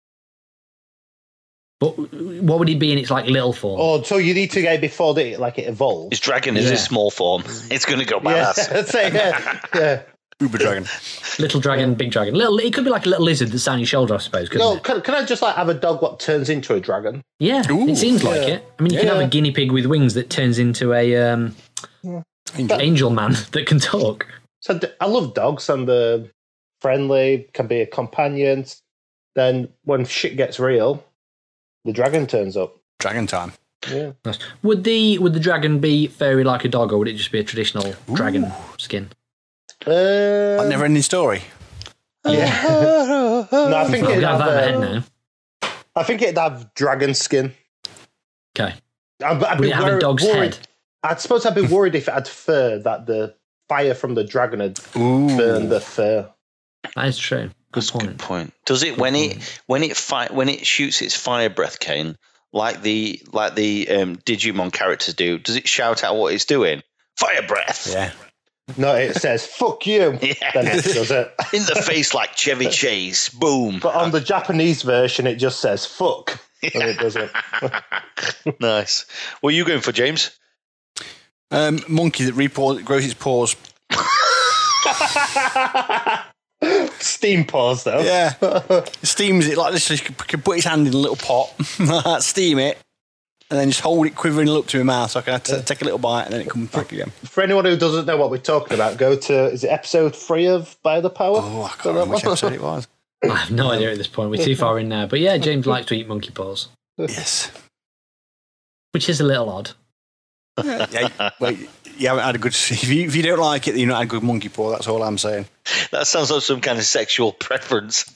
But what would it be in its like little form? Oh, so you need to go before the, like it evolves. His dragon is Yeah. a small form. It's going to go Yeah, badass. that's it, yeah, yeah. Uber Dragon. Little dragon, big dragon. Little. It could be like a little lizard that's on your shoulder, I suppose. Couldn't No, it? can, can I just like have a dog what turns into a dragon? Yeah, Ooh, it seems like yeah. it. I mean, you can have Yeah. a guinea pig with wings that turns into a um, Angel. angel man that can talk. So d- I love dogs and they're friendly, can be a companion. Then when shit gets real, the dragon turns up. Dragon time. Yeah. Nice. Would the would the dragon be furry like a dog, or would it just be a traditional dragon skin? Uh, A never ending story. Yeah. no, I think I've it'd got have. that in my uh, head now. I think it'd have dragon skin. Okay. I'd, I'd Would be it have a wor- dog's worried. head? I suppose I'd be worried if it had fur that the fire from the dragon had Ooh. burned the fur. That is true. Good That's a point. good point. Does it when it when it fi- when it shoots its fire breath cane like the like the um, Digimon characters do? Does it shout out what it's doing? Fire breath. Yeah. No, it says "fuck you." Yeah. Then it does it. In the face like Chevy Chase. Boom. But on the Japanese version, it just says "fuck." And it doesn't. Nice. What are you going for, James? Um, monkey that repaws, grows its paws. Steam paws, though. Yeah. Steams it like this. So you can, can put his hand in a little pot, steam it, and then just hold it quivering up to my mouth so I can t- take a little bite and then it comes back again. For anyone who doesn't know what we're talking about, go to, is it episode three of By the Power? Oh, I can't remember which episode it was. I have no idea at this point. We're too far in now. But yeah, James likes to eat monkey paws, Yes. which is a little odd. Yeah, well, you haven't had a good. If you, if you don't like it, then you've not had a good monkey paw. That's all I'm saying. That sounds like some kind of sexual preference.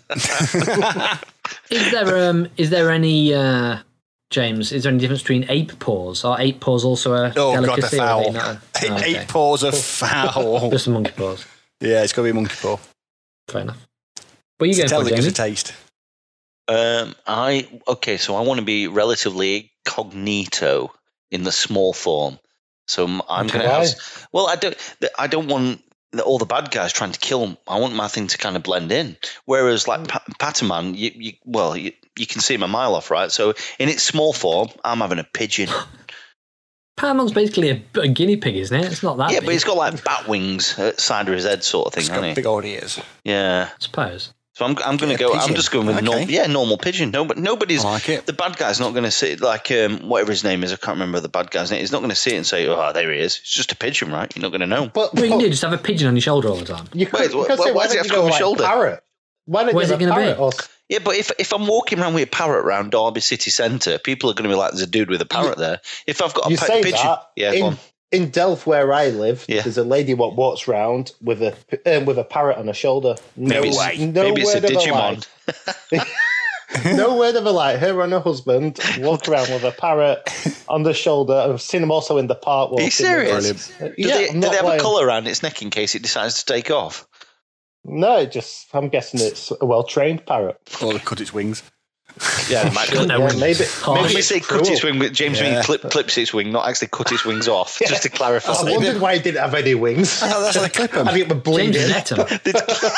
Is there um is there any uh, James? Is there any difference between ape paws? Are ape paws also a Oh god, delicacy? they're or are foul. they not a- Eight, oh, okay. eight paws are foul. Just the monkey paws. Yeah, it's got to be a monkey paw. Fair enough. What are you It's going for, a James? taste. Um, I okay, so I want to be relatively cognito in the small form. So I'm, I'm going to Why? have. Well, I don't. I don't want the, all the bad guys trying to kill them. I want my thing to kind of blend in. Whereas, like pa- Pataman, you, you well, you, you can see him a mile off, right? So in its small form, I'm having a pigeon. Patamon's basically a, a guinea pig, isn't it? It's not that Yeah, big, but he's got like bat wings at the side of his head, sort of thing, It's hasn't got he? big old ears. Yeah. I suppose. So I'm I'm going to Yeah, go. I'm pigeon. just going with Okay. normal. Yeah, normal pigeon. No, but nobody's. I like it. The bad guy's not going to see like um, whatever his name is. I can't remember the bad guy's name. He's not going to see it and say, "Oh, there he is." It's just a pigeon, right? You're not going to know. But Well, you but can do just have a pigeon on your shoulder all the time. you could, Wait, you wh- could wh- say, why why does it don't have you to go go on my like shoulder? parrot? Why don't Where's you it have a gonna parrot? be? Or, Yeah, but if if I'm walking around with a parrot around Derby City Centre, people are going to be like, "There's a dude with a parrot there." If I've got a you pa- say pigeon, that yeah, go in, on. in Delft, where I live, Yeah. there's a lady what walks round with a um, with a parrot on her shoulder. No Maybe way. it's- No maybe it's a word of Digimon. lie. No word of a lie. Her and her husband walk around with a parrot on the shoulder. I've seen them also in the park. Are you walking serious? with- Do Yeah, they, I'm do not they have lying. a collar around its neck in case it decides to take off? No, it just I'm guessing it's a well trained parrot. Or they cut its wings. Yeah, it might Got no Yeah, wings. maybe- Oh, Maybe maybe you it's say cut cruel. its wing, but James Yeah. mean clip, clips its wing, not actually cut its wings off, just to clarify. I wondered why it didn't have any wings. Oh, that's how they clip them. I think it would James bleed in. has ate them.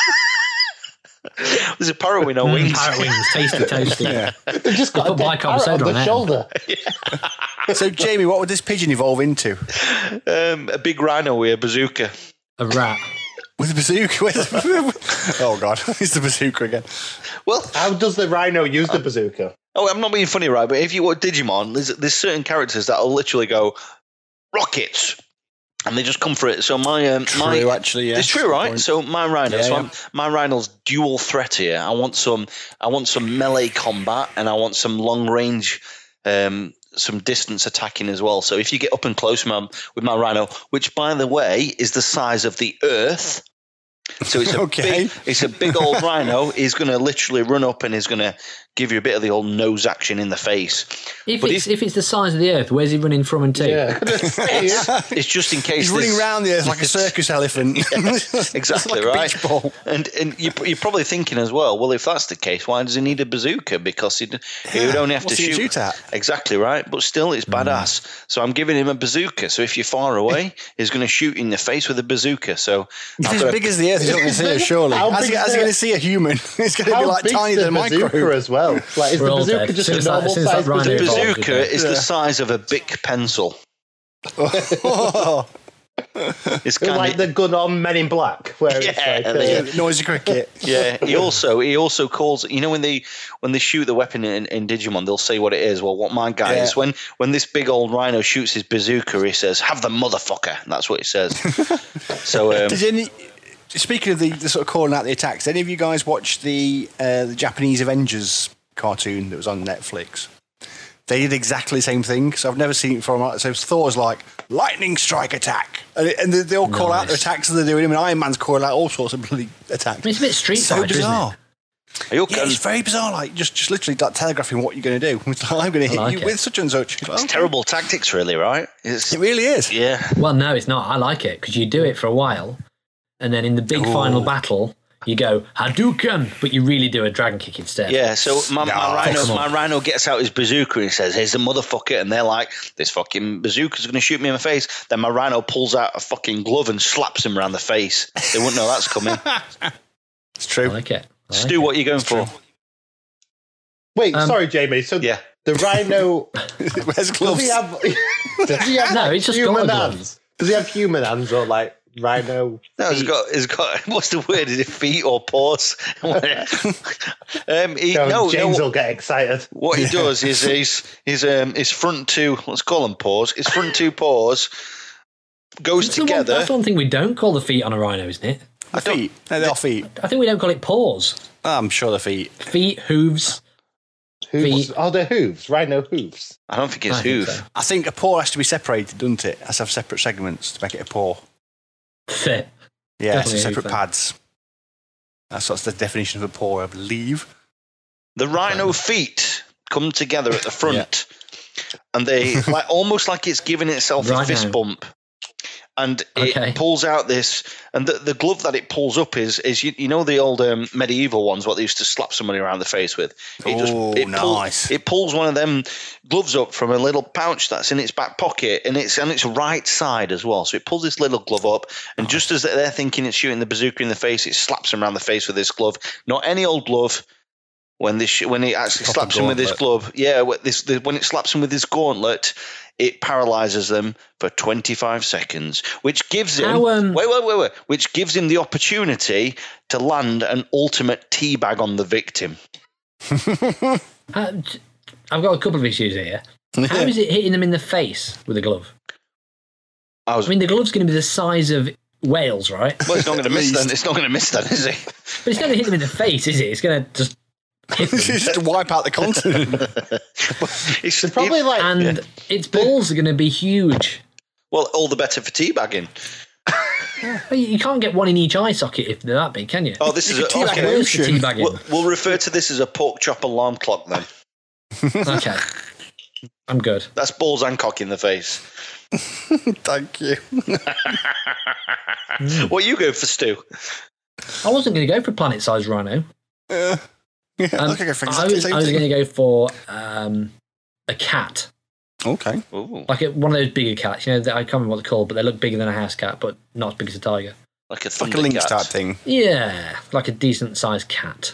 There's a parrot with no Mm, wings. parrot wings, tasty, toasty. Yeah. They've just got They a put dead bicarbonate parrot on soda on the it. shoulder. So, Jamie, what would this pigeon evolve into? Um, a big rhino with a bazooka. A rat. With a bazooka? With- oh, God. It's the bazooka again. Well, How does the rhino use the bazooka? oh, I'm not being funny, right? But if you watch Digimon, there's there's certain characters that'll literally go rockets, and they just come for it. So my um, my True, actually, yeah. it's true, right? So my rhino, Yeah, so yeah. I'm, my rhino's dual threat here. I want some, I want some melee combat, and I want some long range, um, some distance attacking as well. So if you get up and close with my, with my rhino, which by the way is the size of the Earth. So it's a Okay. big, it's a big old rhino. He's going to literally run up and he's going to give you a bit of the old nose action in the face. If But it's if it's the size of the Earth, where's he running from and to? Yeah. It's, it's just in case He's running this- around the earth like a circus elephant. Exactly Like a right. beach ball. And and you, you're probably thinking as well. Well, if that's the case, why does he need a bazooka? Because he he would only have What's to he shoot. shoot at? Exactly right. But still, it's badass. So I'm giving him a bazooka. So if you're far away, he's going to shoot in the face with a bazooka. So If I've he's got as a- big as the earth, he's not going to see us, surely. How How's he, big's how's he the- going to see a human? It's going to be How like big's tiny the than a bazooka micro. as well? Like, is We're the all bazooka dead. just Soon a as that- normal soon as that size rhino bazooka? evolves. bazooka is Yeah. the size of a Bic pencil. Oh, It's It's kind like of the gun on Men in Black, where it's Yeah, like, uh, the- noisy cricket. yeah. He also he also calls. You know when they when they shoot the weapon in, in Digimon, they'll say what it is. Well, what my guy Yeah. is when when this big old rhino shoots his bazooka, he says, "Have the motherfucker." That's what he says. So um, Did any, speaking of the, the sort of calling out the attacks, any of you guys watch the uh, the Japanese Avengers cartoon that was on Netflix? They did exactly the same thing. So I've never seen it before. So Thor was like lightning strike attack, and, it, and they, they all call out their Nice. attacks that they're doing. And Iron Man's calling out all sorts of bloody attacks. I mean, it's a bit Street so Fighter, isn't bizarre. it? are you Yeah, okay? it's very bizarre. Like just, just literally like telegraphing what you're going to do. It's like, I'm going to hit like you it. with such and such. It's, like, It's okay. terrible tactics, really, right? It's, It really is. yeah. Well, no, it's not. I like it because you do it for a while, and then in the big Ooh. final battle, you go Hadouken, but you really do a dragon kick instead. Yeah, so my, No, my rhino, fuck 'em my up. rhino gets out his bazooka and he says, "Here's the motherfucker," and they're like, "This fucking bazooka's going to shoot me in the face." Then my rhino pulls out a fucking glove and slaps him around the face. They wouldn't know that's coming. It's I true. like it. I like Stu, it. what are you going for? Wait, Um, sorry, Jamie. So Yeah. the rhino Where's does gloves? he have? Does he have No, like, he's just got human a glove. hands? Does he have human hands or like rhino? No, he's feet? got, he's got. What's the word? Is it feet or paws? um, he, No, no, James no. will get excited. What he does is his his um his front two. Let's call them paws. His front two paws goes That's the one- together. that's one thing we don't call the feet on a rhino, isn't it? The feet. No, they're feet. I think we don't call it paws. I'm sure the feet. Feet, hooves. Hooves. Feet. Oh, they're hooves. Rhino hooves. I don't think it's I think hoof. so. I think a paw has to be separated, doesn't it? It has to have separate segments to make it a paw. Fit. Yeah, Definitely so a separate hoof then. pads. That's what's the definition of a paw, I believe. The rhino feet come together at the front, and they like almost like it's giving itself Right a fist now. bump, and it Okay. pulls out this. And the, the glove that it pulls up is is you, you know the old um, medieval ones, what they used to slap somebody around the face with. It Oh, it pull- nice. it pulls one of them gloves up from a little pouch that's in its back pocket, and it's on its right side as well. So it pulls this little glove up, and just as they're thinking it's shooting the bazooka in the face, it slaps him around the face with this glove. Not any old glove. When this sh- when it actually Proper slaps him with this gauntlet. glove, yeah, what this the, when it slaps him with this gauntlet, it paralyzes them for twenty-five seconds, which gives him How, um, wait, wait, wait, wait, which gives him the opportunity to land an ultimate teabag on the victim. Uh, j- I've got a couple of issues here. How is it hitting them in the face with a glove? I was I mean, the glove's going to be the size of whales, right? well, it's not going to miss least. that. It's not going to miss that, is it? But it's not going to hit them in the face, is it? It's going to just hit them. Just to wipe out the continent. It's It's probably it- like And its balls are going to be huge. well, all the better for teabagging. Well, you you can't get one in each eye socket if they're that big, can you? Oh, this is You a, could teabag okay. an Where's the ocean. teabagging? We'll, we'll refer to this as a pork chop alarm clock then. Okay. I'm good. That's balls and cock in the face. Thank you. What are you going for, Stu? I wasn't going to go for planet-sized rhino. Uh, yeah, Um, okay, for I exactly was, the I was same going thing. to go for um, a cat. Okay. Ooh, Like a, one of those bigger cats. You know, that- I can't remember what they're called, but they look bigger than a house cat, but not as big as a tiger. like a Like a lynx thundercat. type thing. Yeah, like a decent-sized cat.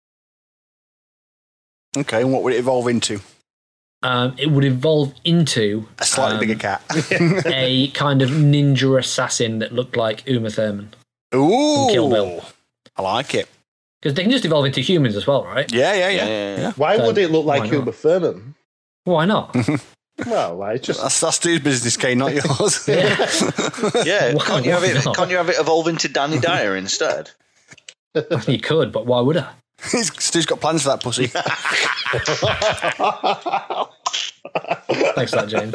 Okay, and what would it evolve into? Um, it would evolve into A slightly um, bigger cat. a kind of ninja assassin that looked like Uma Thurman. Ooh. Kill Bill. I like it. Because they can just evolve into humans as well, right? Yeah, yeah, Yeah, yeah. yeah, yeah. why So, would it look why like not? Uma Thurman? Why not? Well, like just That's, that's Stu's business, Kane, not yours. Yeah. Yeah, Why- can't you have why it? not? Can't you have it evolve into Danny Dyer instead? You could, but why would I? Stu's got plans for that pussy. Thanks for that, James.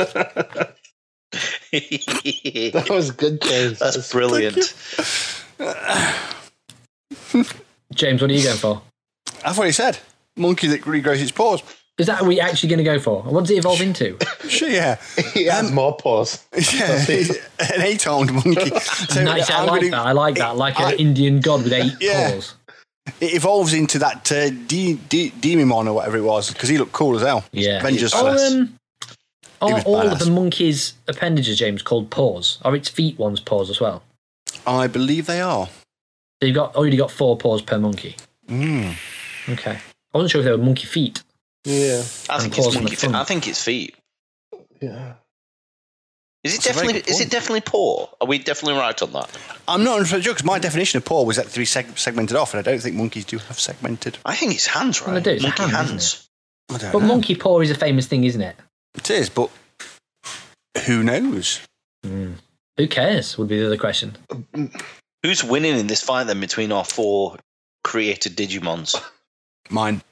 that was good, James. That's brilliant. James, what are you going for? I've already said. Monkey that regrows its paws. Is that what we're actually going to go for? What does it evolve into? Sure, yeah. He has more paws. Yeah, an eight-armed monkey. So Nice, I I'm like gonna- that. I like that. Like I- an Indian god with eight Yeah. paws. It evolves into that uh, D- D- Demimon or whatever it was, because he looked cool as hell. Yeah. Avengers Are, Celeste. um, He are was all of badass. the monkey's appendages, James, called paws? Are its feet ones paws as well? I believe they are. So you've got already got four paws per monkey. Mm. Okay. I wasn't sure if they were monkey feet. Yeah, I think paws it's on the monkey feet. front. I think it's feet. yeah. Is it That's a very definitely? good Is it point. definitely paw? Are we definitely right on that? I'm not sure because my definition of paw was that to be seg- segmented off, and I don't think monkeys do have segmented. I think it's hands, right? Well, they do, it's Monkey hands, hands. isn't I don't But know. monkey paw is a famous thing, isn't it? It is, but who knows? Who cares? Would be the other question. Who's winning in this fight then between our four created Digimons? Mine.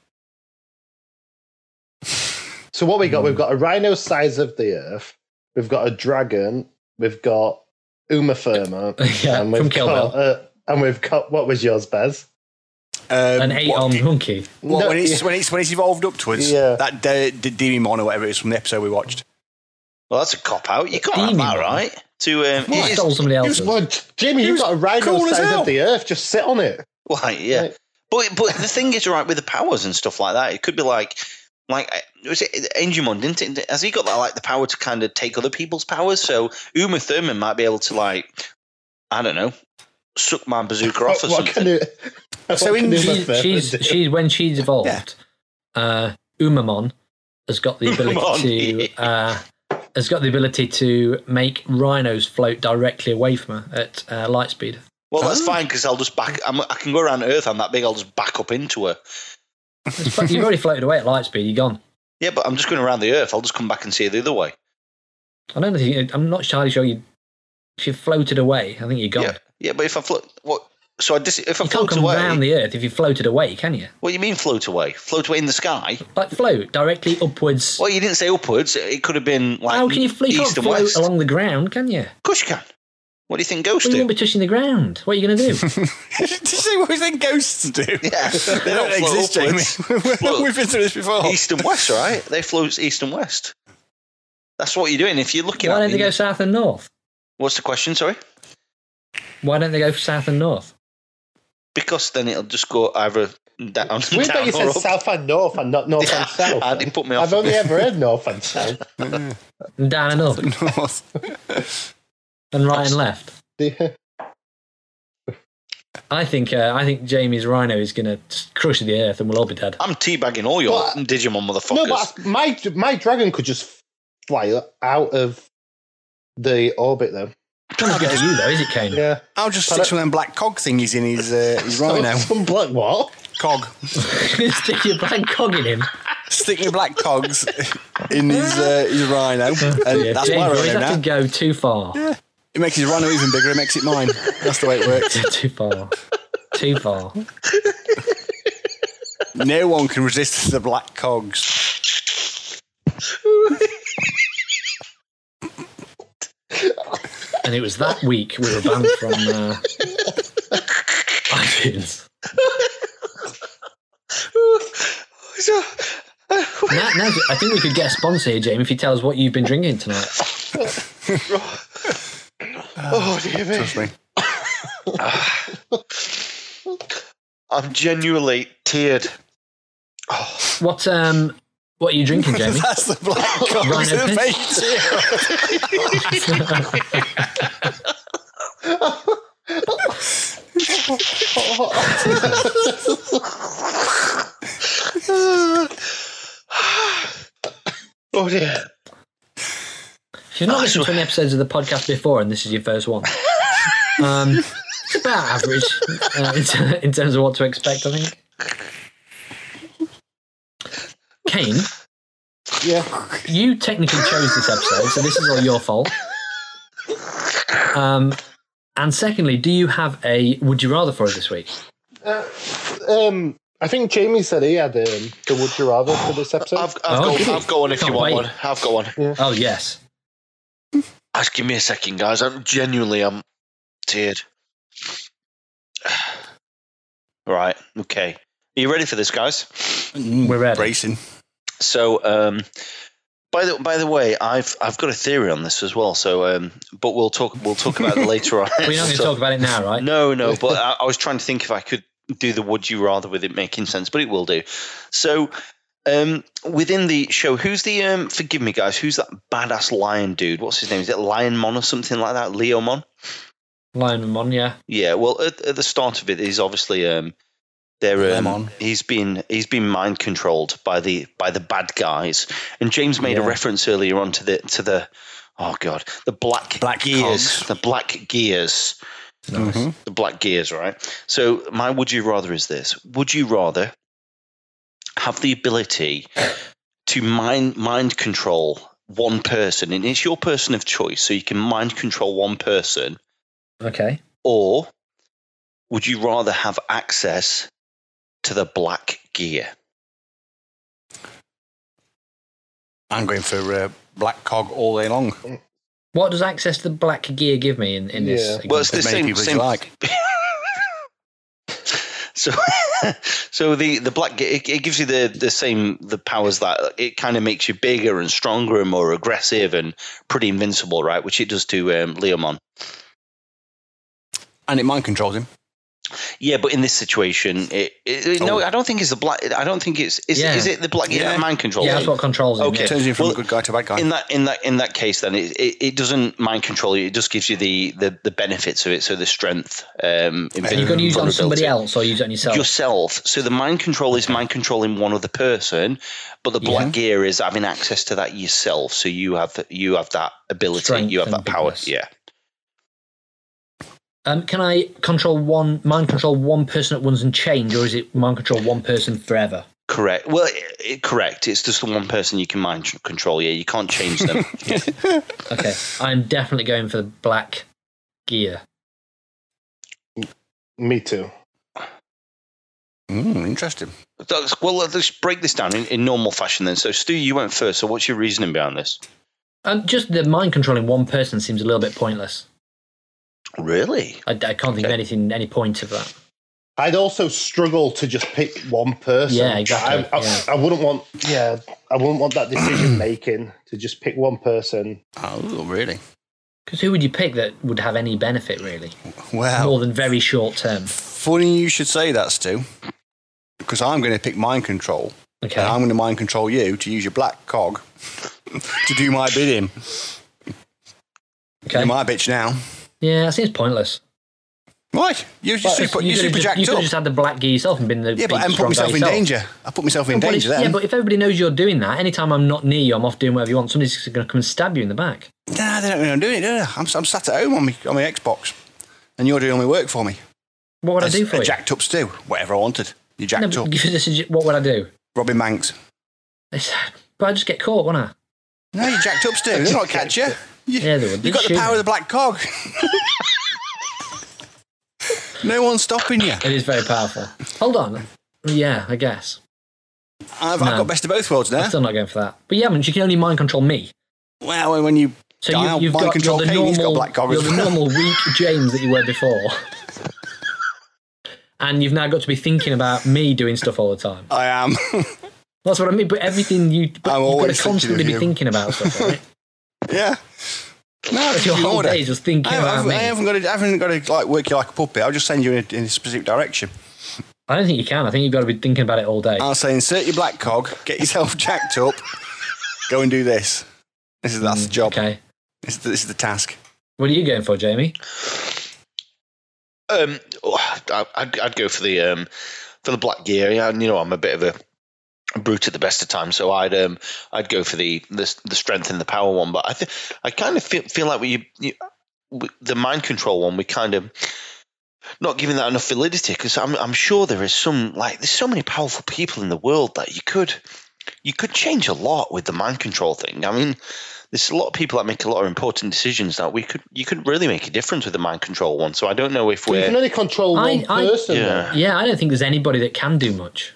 So what we got? We've got a rhino size of the Earth. We've got a dragon. We've got Uma Thurman. Yeah, and we've from Kill got, Bill. uh, and we've got what was yours, Bez? Um, An eight-armed what, monkey. what, No, when it's yeah. when it's when it's evolved upwards. Yeah. That D- D- Demimon or whatever it is from the episode we watched. Well, that's a cop out. You can't have that, Demimon. right? To um, I it is- stole somebody else's. Well, Jimmy, you've was got a rhino cool as size hell. of the Earth. Just sit on it. Why? Yeah, Right. but but the thing is, right, with the powers and stuff like that, it could be like like was it Angemon? Didn't it, has he got that, like the power to kind of take other people's powers? So Uma Thurman might be able to like I don't know, suck my bazooka off or What something. can you, So what in- can you She's, prefer she's, to do? she's when she's evolved, uh, Umamon has got the ability to uh, has got the ability to make rhinos float directly away from her at uh, light speed. Well, that's Oh. fine because I'll just back. I'm, I can go around Earth. I'm that big. I'll just back up into her. It's fu- You've already floated away at light speed. You're gone. Yeah, but I'm just going around the Earth. I'll just come back and see her the other way. I don't think I'm not entirely sure you. If you floated away, I think you're gone. Yeah, yeah. But if I float, what? So I dis- if I You can't float come away, round the Earth if you floated away, can you? what do you mean float away? Float away in the sky? Like float directly upwards. Well, you didn't say upwards. It could have been like How can you, fl- you can't east and float west. along the ground, can you? Of course you can. What do you think ghosts Well, you do? won't be touching the ground. What are you going to do? Did you say what we think ghosts do? Yeah, They don't float exist, Jamie. upwards. Look, We've been through this before. East and west, right? They float east and west. That's what you're doing. If you're looking Why at don't me, they go south and north? what's the question? Sorry. Why don't they go south and north? Because then it'll just go either down, It's weird down that you or said up. south and north and not north and south. I didn't put me off. I've only ever heard north and south. And down and up, North. and right and left. Yeah. I think uh, I think Jamie's rhino is going to crush the earth, and we'll all be dead. I'm teabagging all your But- Digimon motherfuckers. No, but my my dragon could just fly out of the orbit, though. It's not good for you, though, is it, Kane? Yeah. I'll just stick some of them black cog thingies in his uh, his rhino. Some black what? Cog. Stick your black cog in him. Stick my black cogs in his uh, his rhino, and Yeah, that's James, my you always rhino have now. to go too far. It makes his rhino even bigger. It makes it mine. That's the way it works. too far. Too far. No one can resist the black cogs. And it was that week we were banned from uh, iTunes. Now, now, I think we could get a sponsor here, Jamie, if you tell us what you've been drinking tonight. oh dear me. Trust me. I'm genuinely teared. Oh, What um, what are you drinking, Jamie? That's the black cogs Rhino that oh dear. If you've not listened to any episodes of the podcast before, and this is your first one, um, it's about average uh, in, ter- in terms of what to expect, I think. Kane, Yeah. you technically chose this episode, so this is all your fault. Um, and secondly, do you have a would you rather for us this week? Uh, um, I think Jamie said he had um, the Would You Rather for this episode. I've, I've, Oh, got, goody. I've got one if Can't you want wait. one. I've got one. Oh yes. Just give me a second, guys. I'm genuinely, I'm teared. Right. Okay. Are you ready for this, guys? We're ready. Bracing. So, um, by the by the way, I've I've got a theory on this as well. So, um, but we'll talk we'll talk about it later on. We're not going to So- talk about it now, right? No, no. But I, I was trying to think if I could do the would you rather with it making sense, but it will do. So, um, within the show, who's the um? Forgive me, guys. Who's that badass lion dude? What's his name? Is it Lionmon or something like that? Leomon? Lionmon, yeah. Yeah. Well, at, at the start of it, he's obviously um. They're, um, Lemon. he's been he's been mind controlled by the by the bad guys, and James made a Yeah. reference earlier on to the to the oh god the black Black gears cogs. the black gears Nice. Mhm. the black gears right. So my would you rather is this: would you rather have the ability to mind mind control one person, and it's your person of choice, so you can mind control one person, Okay. or would you rather have access to the black gear? I'm going for uh, black cog all day long. What does access to the black gear give me in, in this? Yeah. example? Well, it's the As many same. people as same you like. so, so the the black gear it, it gives you the the same the powers that it kind of makes you bigger and stronger and more aggressive and pretty invincible, right? Which it does to um, Leomon. And it mind controls him. Yeah, but in this situation, it, it, oh. no, I don't think it's the black. I don't think it's. Is, yeah. is it the black? Yeah, mind control. Yeah, that's what controls it. Okay, turns you from well, a good guy to a bad guy. In that, in that, in that case, then it, it, it doesn't mind control you. It just gives you the, the, the benefits of it. So the strength. Um, Are you going to use it on somebody else or use it on yourself? Yourself. So the mind control is mind controlling one other person, but the black yeah. gear is having access to that yourself. So you have you have that ability. Strength you have that power. Bigness. Yeah. Um, can I control one, mind control one person at once and change, or is it mind control one person forever? Correct. Well, it, it, correct. It's just the one person you can mind control. Yeah, you can't change them. Okay, I'm definitely going for the black gear. Me too. Mm, interesting. Well, let's break this down in, in normal fashion then. So, Stu, you went first. So, what's your reasoning behind this? Um, just the mind controlling one person seems a little bit pointless. Really? I, I can't think okay. of anything, any point of that. I'd also struggle to just pick one person. Yeah, exactly. I, I, yeah. I wouldn't want, yeah, I wouldn't want that decision making to just pick one person. Oh, really? Because who would you pick that would have any benefit, really? Well, more than very short term. Funny you should say that, Stu. Because I'm going to pick mind control. Okay. And I'm going to mind control you to use your black cog to do my bidding. Okay. You're my bitch now. Yeah, that seems pointless. Right, you just super, you super jacked You could up. have just had the black gear yourself and been the yeah, but and put myself in yourself. danger. I put myself in no, danger then. Yeah, but if everybody knows you're doing that, anytime I'm not near you, I'm off doing whatever you want. Somebody's going to come and stab you in the back. Nah, they don't know I'm doing it, do they? I'm, I'm sat at home on my on my Xbox, and you're doing all my work for me. What would As, I do for a you? Jacked up Stu, whatever I wanted. You jacked no, up. What would I do? Robin Manx. It's, but I just get caught, wouldn't I? No, you jacked up Stu. They're not catch you. you yeah, they would. You've got the power me. of the black cog. No one's stopping you. It is very powerful. Hold on. Yeah, I guess. I've, no, I've got best of both worlds now. I'm still not going for that. But yeah, but you can only mind control me. Well, when you so dial you, you've mind got, control you're the King, normal, he's got black cog You're as the well. normal weak James that you were before. And you've now got to be thinking about me doing stuff all the time. I am. That's what I mean. But everything you, but I'm you've got to always constantly be you. thinking about stuff, right? Yeah. No, your whole order. day is just thinking I, about I've, me. I haven't got to. I haven't got to like work you like a puppet. I'll just send you in a, in a specific direction. I don't think you can. I think you've got to be thinking about it all day. I'll say insert your black cog, get yourself jacked up, go and do this. This is that's mm, the job. Okay. This is the, this is the task. What are you going for, Jamie? Um, I'd, I'd go for the um, for the black gear. Yeah, and you know I'm a bit of a brute at the best of times, so I'd um I'd go for the the, the strength and the power one. But I think I kind of feel feel like we you, the mind control one, we kind of not giving that enough validity, because I'm I'm sure there is some like there's so many powerful people in the world that you could you could change a lot with the mind control thing. I mean, there's a lot of people that make a lot of important decisions that we could you could really make a difference with the mind control one. So I don't know if we we can only control one I, I, person. Yeah. yeah, I don't think there's anybody that can do much.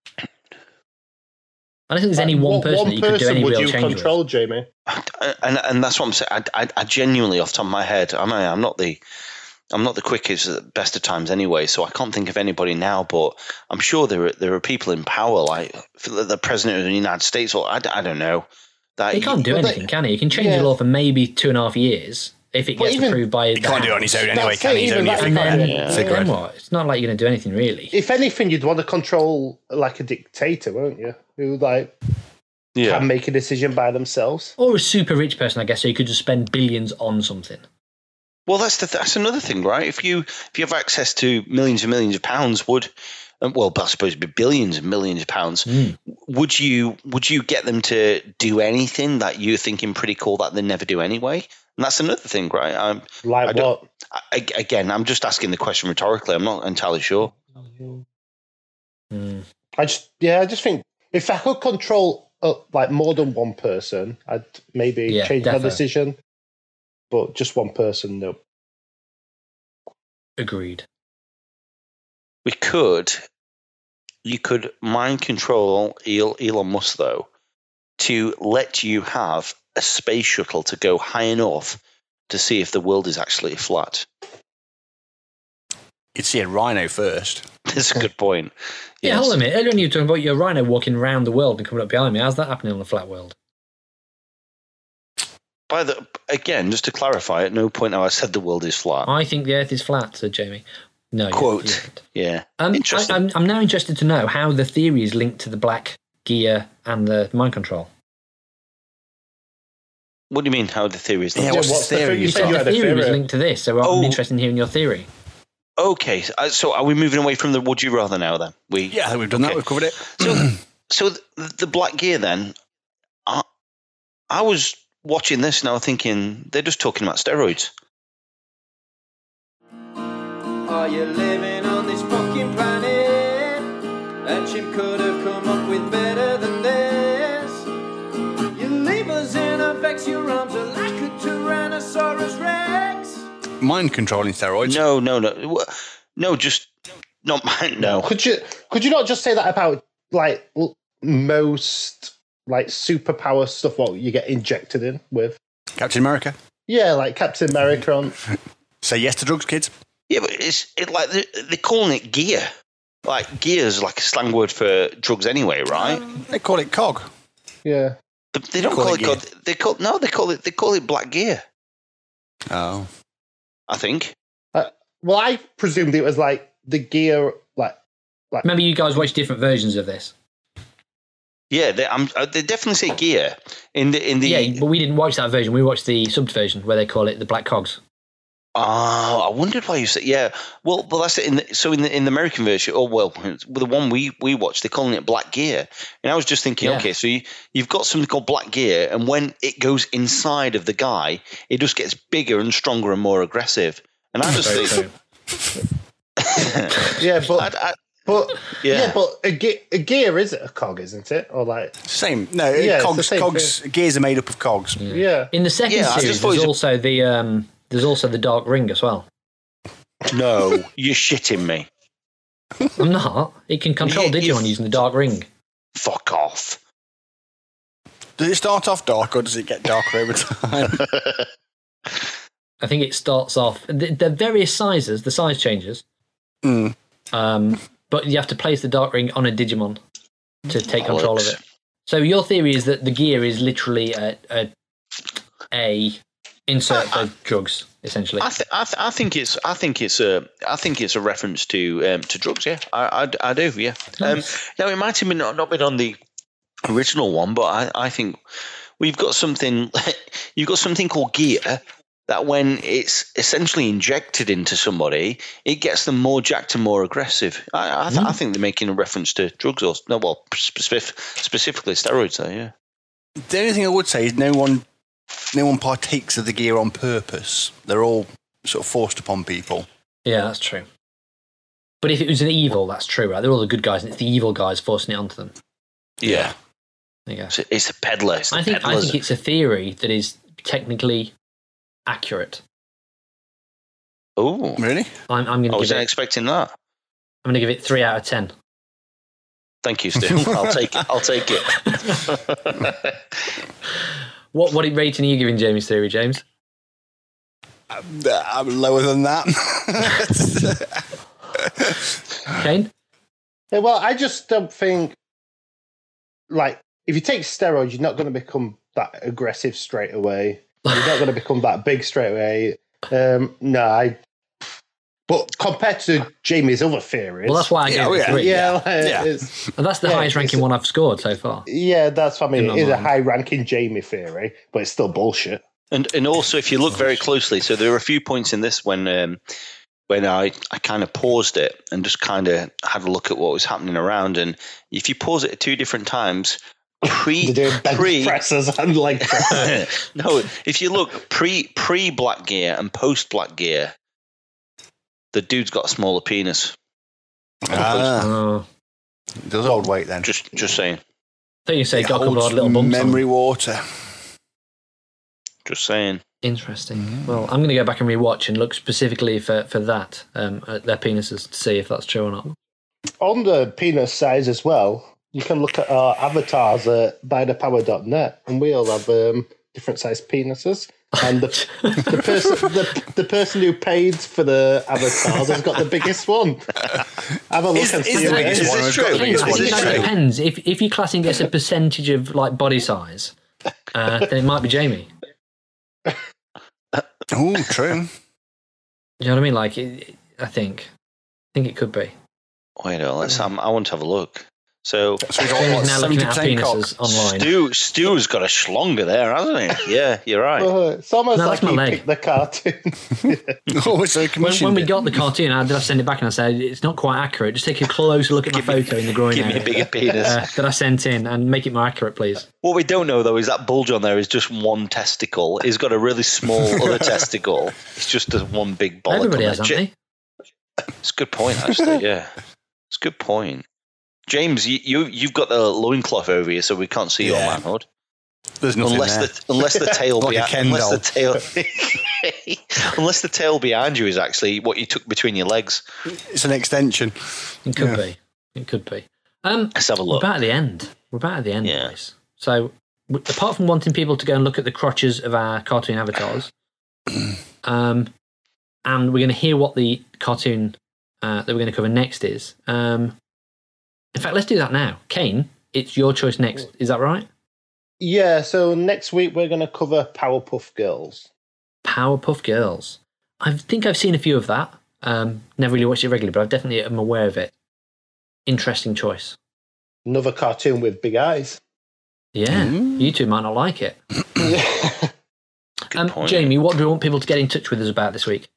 I don't think there's any one what, person one that you could do any would real you change control, with. Jamie? And and that's what I'm saying. I, I, I genuinely, off the top of my head, I'm I'm not the I'm not the quickest at the best of times anyway, so I can't think of anybody now. But I'm sure there are there are people in power, like the president of the United States, or I, I don't know. That he can't do well, anything, they, can he? He can change yeah. the law for maybe two and a half years if it gets even, approved by. He can't do it on his own anyway, That's can he? it, He's even only a that- figure. And then, Yeah. then what? It's not like you're going to do anything really. If anything, you'd want to control like a dictator, won't you? Who like yeah. can make a decision by themselves. Or a super rich person, I guess, so you could just spend billions on something. Well, that's the th- that's another thing, right? If you if you have access to millions and millions of pounds, would um, well, I suppose it'd be billions and millions of pounds. Mm. Would you would you get them to do anything that you're thinking pretty cool that they never do anyway? And that's another thing, right? I'm, Like I what? I, again, I'm just asking the question rhetorically. I'm not entirely sure. Mm. I just yeah, I just think if I could control uh, like more than one person, I'd maybe Yeah, change defo. my decision. But just one person, no. Agreed. We could, you could mind control Elon Musk though to let you have a space shuttle to go high enough to see if the world is actually flat. You'd see a rhino first. That's a good point. Yeah, Yes. hold on a minute. Earlier on you were talking about your rhino walking around the world and coming up behind me. How's that happening on a flat world? By the again, just to clarify, at no point have I said the world is flat. I think the Earth is flat, said Jamie. No, quote. You haven't. Yeah. Um, Interesting. I, I'm, I'm now interested to know how the theory is linked to the black gear and the mind control. What do you mean, how the theory is Yeah, linked? what's what's the the theory? thing You you said you the had a theory was theory. linked to this, so Oh. I'm interested in hearing your theory. Okay, so- so are we moving away from the would you rather now then? We Yeah, we've done that. Okay. We've covered it. So, so the, the black gear then, I, I was watching this now thinking they're just talking about steroids. Are you living on this fucking planet? That chip could have come up with better than this. Your livers in effects, your arms are like a Tyrannosaurus Rex. Mind controlling steroids. No, no, no, Wha- no, just not mine. No, Could you could you not just say that about like l- most like superpower stuff? What you get injected in with? Captain America. Yeah, like Captain America on. Say yes to drugs, kids. yeah, but it's it like they're, they're calling it gear. Like gear's like a slang word for drugs anyway, right? They call it cog. Yeah. They, they don't call call, it it. gear. God, they call no, they call it they call it black gear. Oh. I think. Well, I presumed it was like the gear, like Remember, you guys watched different versions of this. Yeah, they, I'm, uh, they definitely say gear in the in the. Yeah, but we didn't watch that version. We watched the subbed version where they call it the black cogs. Oh, I wondered why you said yeah. Well, well, that's it. In the, so in the in the American version, oh well, the one we we watched, they're calling it black gear, and I was just thinking, Yeah. okay, so you, you've got something called black gear, and when it goes inside of the guy, it just gets bigger and stronger and more aggressive. And I just Very think, true. yeah, but I, I, but Yeah. yeah, but a, ge- a gear is a cog, isn't it? Or like Same. No, Yeah, it's the cogs. same Cogs. Gears are made up of cogs. yeah. In the second Yeah, I just series, thought it there's was also the um, there's also the dark ring as well. no, you're shitting me. I'm not. It can control Yeah, Digimon you- using the dark ring. Fuck off. Does it start off dark or does it get darker over time? I think it starts off. th- They're various sizes. The size changes. Mm. Um, but you have to place the dark ring on a Digimon to take control of Bollocks. it. So your theory is that the gear is literally a a, a insert for drugs, essentially. I, th- I, th- I think it's I think it's a I think it's a reference to um, to drugs. Yeah, I, I, I do. Yeah. Um, now it might have been not, not been on the original one, but I, I think we've got something. You've got something called gear that when it's essentially injected into somebody, it gets them more jacked and more aggressive. I I, th- I think they're making a reference to drugs or no, well, specific, specifically steroids. There, yeah. The only thing I would say is no one, no one partakes of the gear on purpose. They're all sort of forced upon people. Yeah, that's true. But if it was an evil, that's true, right? They're all the good guys, and it's the evil guys forcing it onto them. Yeah. There you go. It's a, it's a peddler. It's the I think I peddlers. think it's a theory that is technically accurate. Oh, Really? I'm, I'm going I to give wasn't it. expecting that. I'm going to give it three out of ten. Thank you, Stu. I'll take it. I'll take it. What what rating are you giving Jamie's theory, James? I'm, I'm lower than that. Kane? Yeah, well, I just don't think like if you take steroids, you're not going to become that aggressive straight away. You're not going to become that big straight away. Um, no, I. But compared to Jamie's other theories, Well, that's why I Yeah, gave oh, it yeah. three. yeah, like, Yeah. It's, And that's the Yeah, highest ranking it's- one I've scored so far. yeah, that's what I mean. In my It is a mind. high-ranking Jamie theory, but it's still bullshit. And and also, if you look very closely, so there are a few points in this when um, when I, I kind of paused it and just kind of had a look at what was happening around. And if you pause it at two different times, pre They're doing bench pre presses and leg presses. no, if you look pre pre black gear and post black gear, the dude's got a smaller penis. ah, Oh. does hold weight then. Just just saying, I think you say It got a couple holds of little bumps on memory them. water. just saying. Interesting. Well, I'm going to go back and rewatch and look specifically for, for that, um, at their penises, to see if that's true or not. On the penis size as well, you can look at our avatars at by the power dot net, and we all have um, different sized penises. And the, the person the, the person who paid for the avatars has got the biggest one. Have a look Is, and is see the what it biggest is. one? Is It's this got the true? biggest I one. think It's that true. depends. If if you're classing it as a percentage of like body size, uh, then it might be Jamie. Oh, true. Do you know what I mean? Like, it, I think. think it could be. Wait, no, let's. Um, I want to have a look. So, So we got Jamie's what, now looking at our seventy percent penises cock. online. Stu, Stu's got a schlonger there, hasn't he? Yeah, you're right. Oh, it's almost No, like that's my you leg. picked the cartoon. Oh, so When, commissioned when we it. got the cartoon, I did I send it back and I said it's not quite accurate. Just take a closer look at my photo in the groin Give me a area bigger penis. uh, that I sent in and make it more accurate, please. What we don't know, though, is that bulge on there is just one testicle. He's got a really small other testicle. It's just a one big bollock. Everybody on has, there. haven't they? It's a good point, actually. Yeah, it's a good point. James, you, you you've got the loincloth over you, so we can't see your Yeah. manhood. There's nothing Unless there. the unless the tail Like a behind, Ken unless the doll. tail unless the tail behind you is actually what you took between your legs. It's an extension. It could Yeah. be. It could be. Um, Let's have a we're look. about at the end. We're about at the end, Yeah. guys. So, w- apart from wanting people to go and look at the crotches of our cartoon avatars, um, and we're going to hear what the cartoon uh, that we're going to cover next is. Um, in fact, let's do that now. Kane, it's your choice next. Is that right? Yeah, so next week we're going to cover Powerpuff Girls. Powerpuff Girls. I think I've seen a few of that. Um, never really watched it regularly, but I definitely am aware of it. Interesting choice. Another cartoon with big eyes. Yeah, Mm. you two might not like it. Yeah. Good Um, point. Jamie, what do you want people to get in touch with us about this week?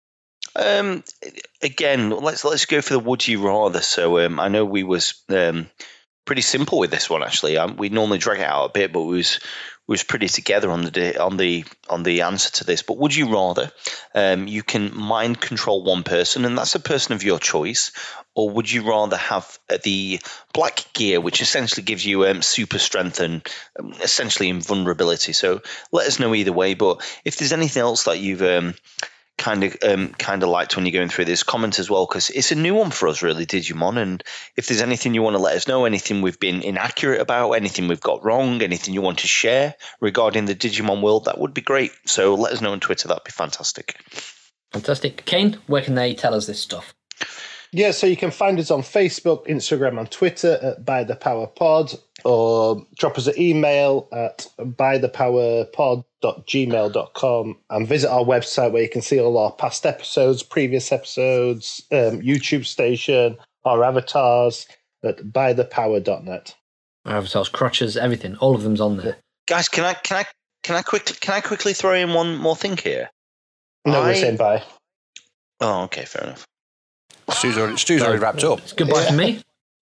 Um, again, let's let's go for the would you rather. So um, I know we was um, pretty simple with this one actually. Um, we normally drag it out a bit, but we was we was pretty together on the day, on the on the answer to this. But would you rather? Um, you can mind control one person, and that's a person of your choice, or would you rather have the black gear, which essentially gives you um, super strength and um, essentially invulnerability? So let us know either way. But if there's anything else that you've um, kind of um, kind of liked when you're going through this, comment as well, because it's a new one for us, really, Digimon. And if there's anything you want to let us know, anything we've been inaccurate about, anything we've got wrong, anything you want to share regarding the Digimon world, that would be great. So let us know on Twitter. That'd be fantastic. Fantastic. Kane, where can they tell us this stuff? Yeah, so you can find us on Facebook, Instagram, and Twitter at By the Power Pod, or drop us an email at bythepowerpod dot gmail dot com and visit our website where you can see all our past episodes, previous episodes, um, YouTube station, our avatars at by the power dot net. Our avatars, crotches, everything. All of them's on there. Guys, can I can I can I quickly can I quickly throw in one more thing here? No, I- we're saying bye. Oh, okay, fair enough. Stu's already, Stu's already wrapped up. It's goodbye Yeah. from me.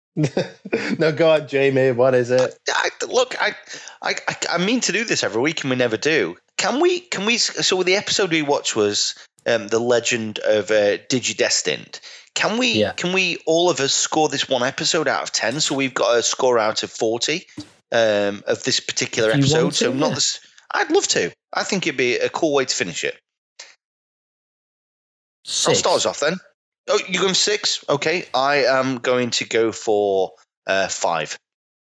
No, go on, Jamie. What is it? I, look, I, I, I, I mean to do this every week, and we never do. Can we? Can we? So the episode we watched was um, the Legend of uh, Digidestined. Can we? Yeah. Can we all of us score this one episode out of ten? So we've got a score out of forty um, of this particular If you episode. want to, so not yeah. this. I'd love to. I think it'd be a cool way to finish it. Six. I'll start us off then. Oh, you're going six? Okay, I am going to go for uh, five.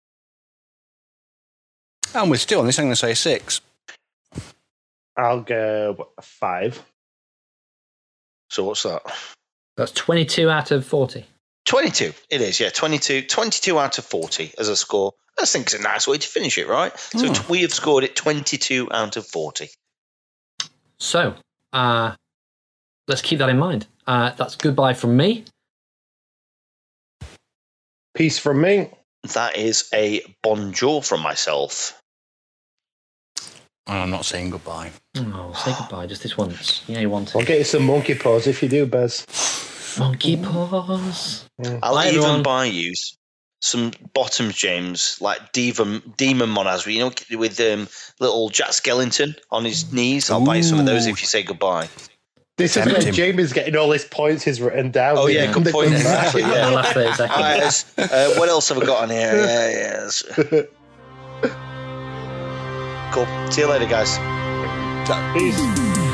And we're still on this. I'm going to say six. I'll go five. So what's that? That's twenty-two out of forty. twenty-two. It is, yeah. twenty-two, twenty-two out of forty as a score. I think it's a nice way to finish it, right? So Hmm. t- we have scored it twenty-two out of forty. So, uh, let's keep that in mind. Uh, that's goodbye from me. Peace from me. That is a bonjour from myself. And I'm not saying goodbye. Oh, say goodbye just this once. You know you want I'll to. get you some monkey paws if you do, Bez. Monkey paws. I'll Bye, even everyone. buy you s- some bottoms, James, like Diva, Demon Monaz, you know, with um, little Jack Skellington on his knees. I'll buy you some of those Ooh. if you say goodbye. This is Tempting. when Jamie's getting all his points he's written down. Oh, yeah, When good they point. come back. Exactly, In the yeah. last thirty seconds. All right, let's- uh, what else have I got on here? Yeah, yes. Cool. See you later, guys. Peace.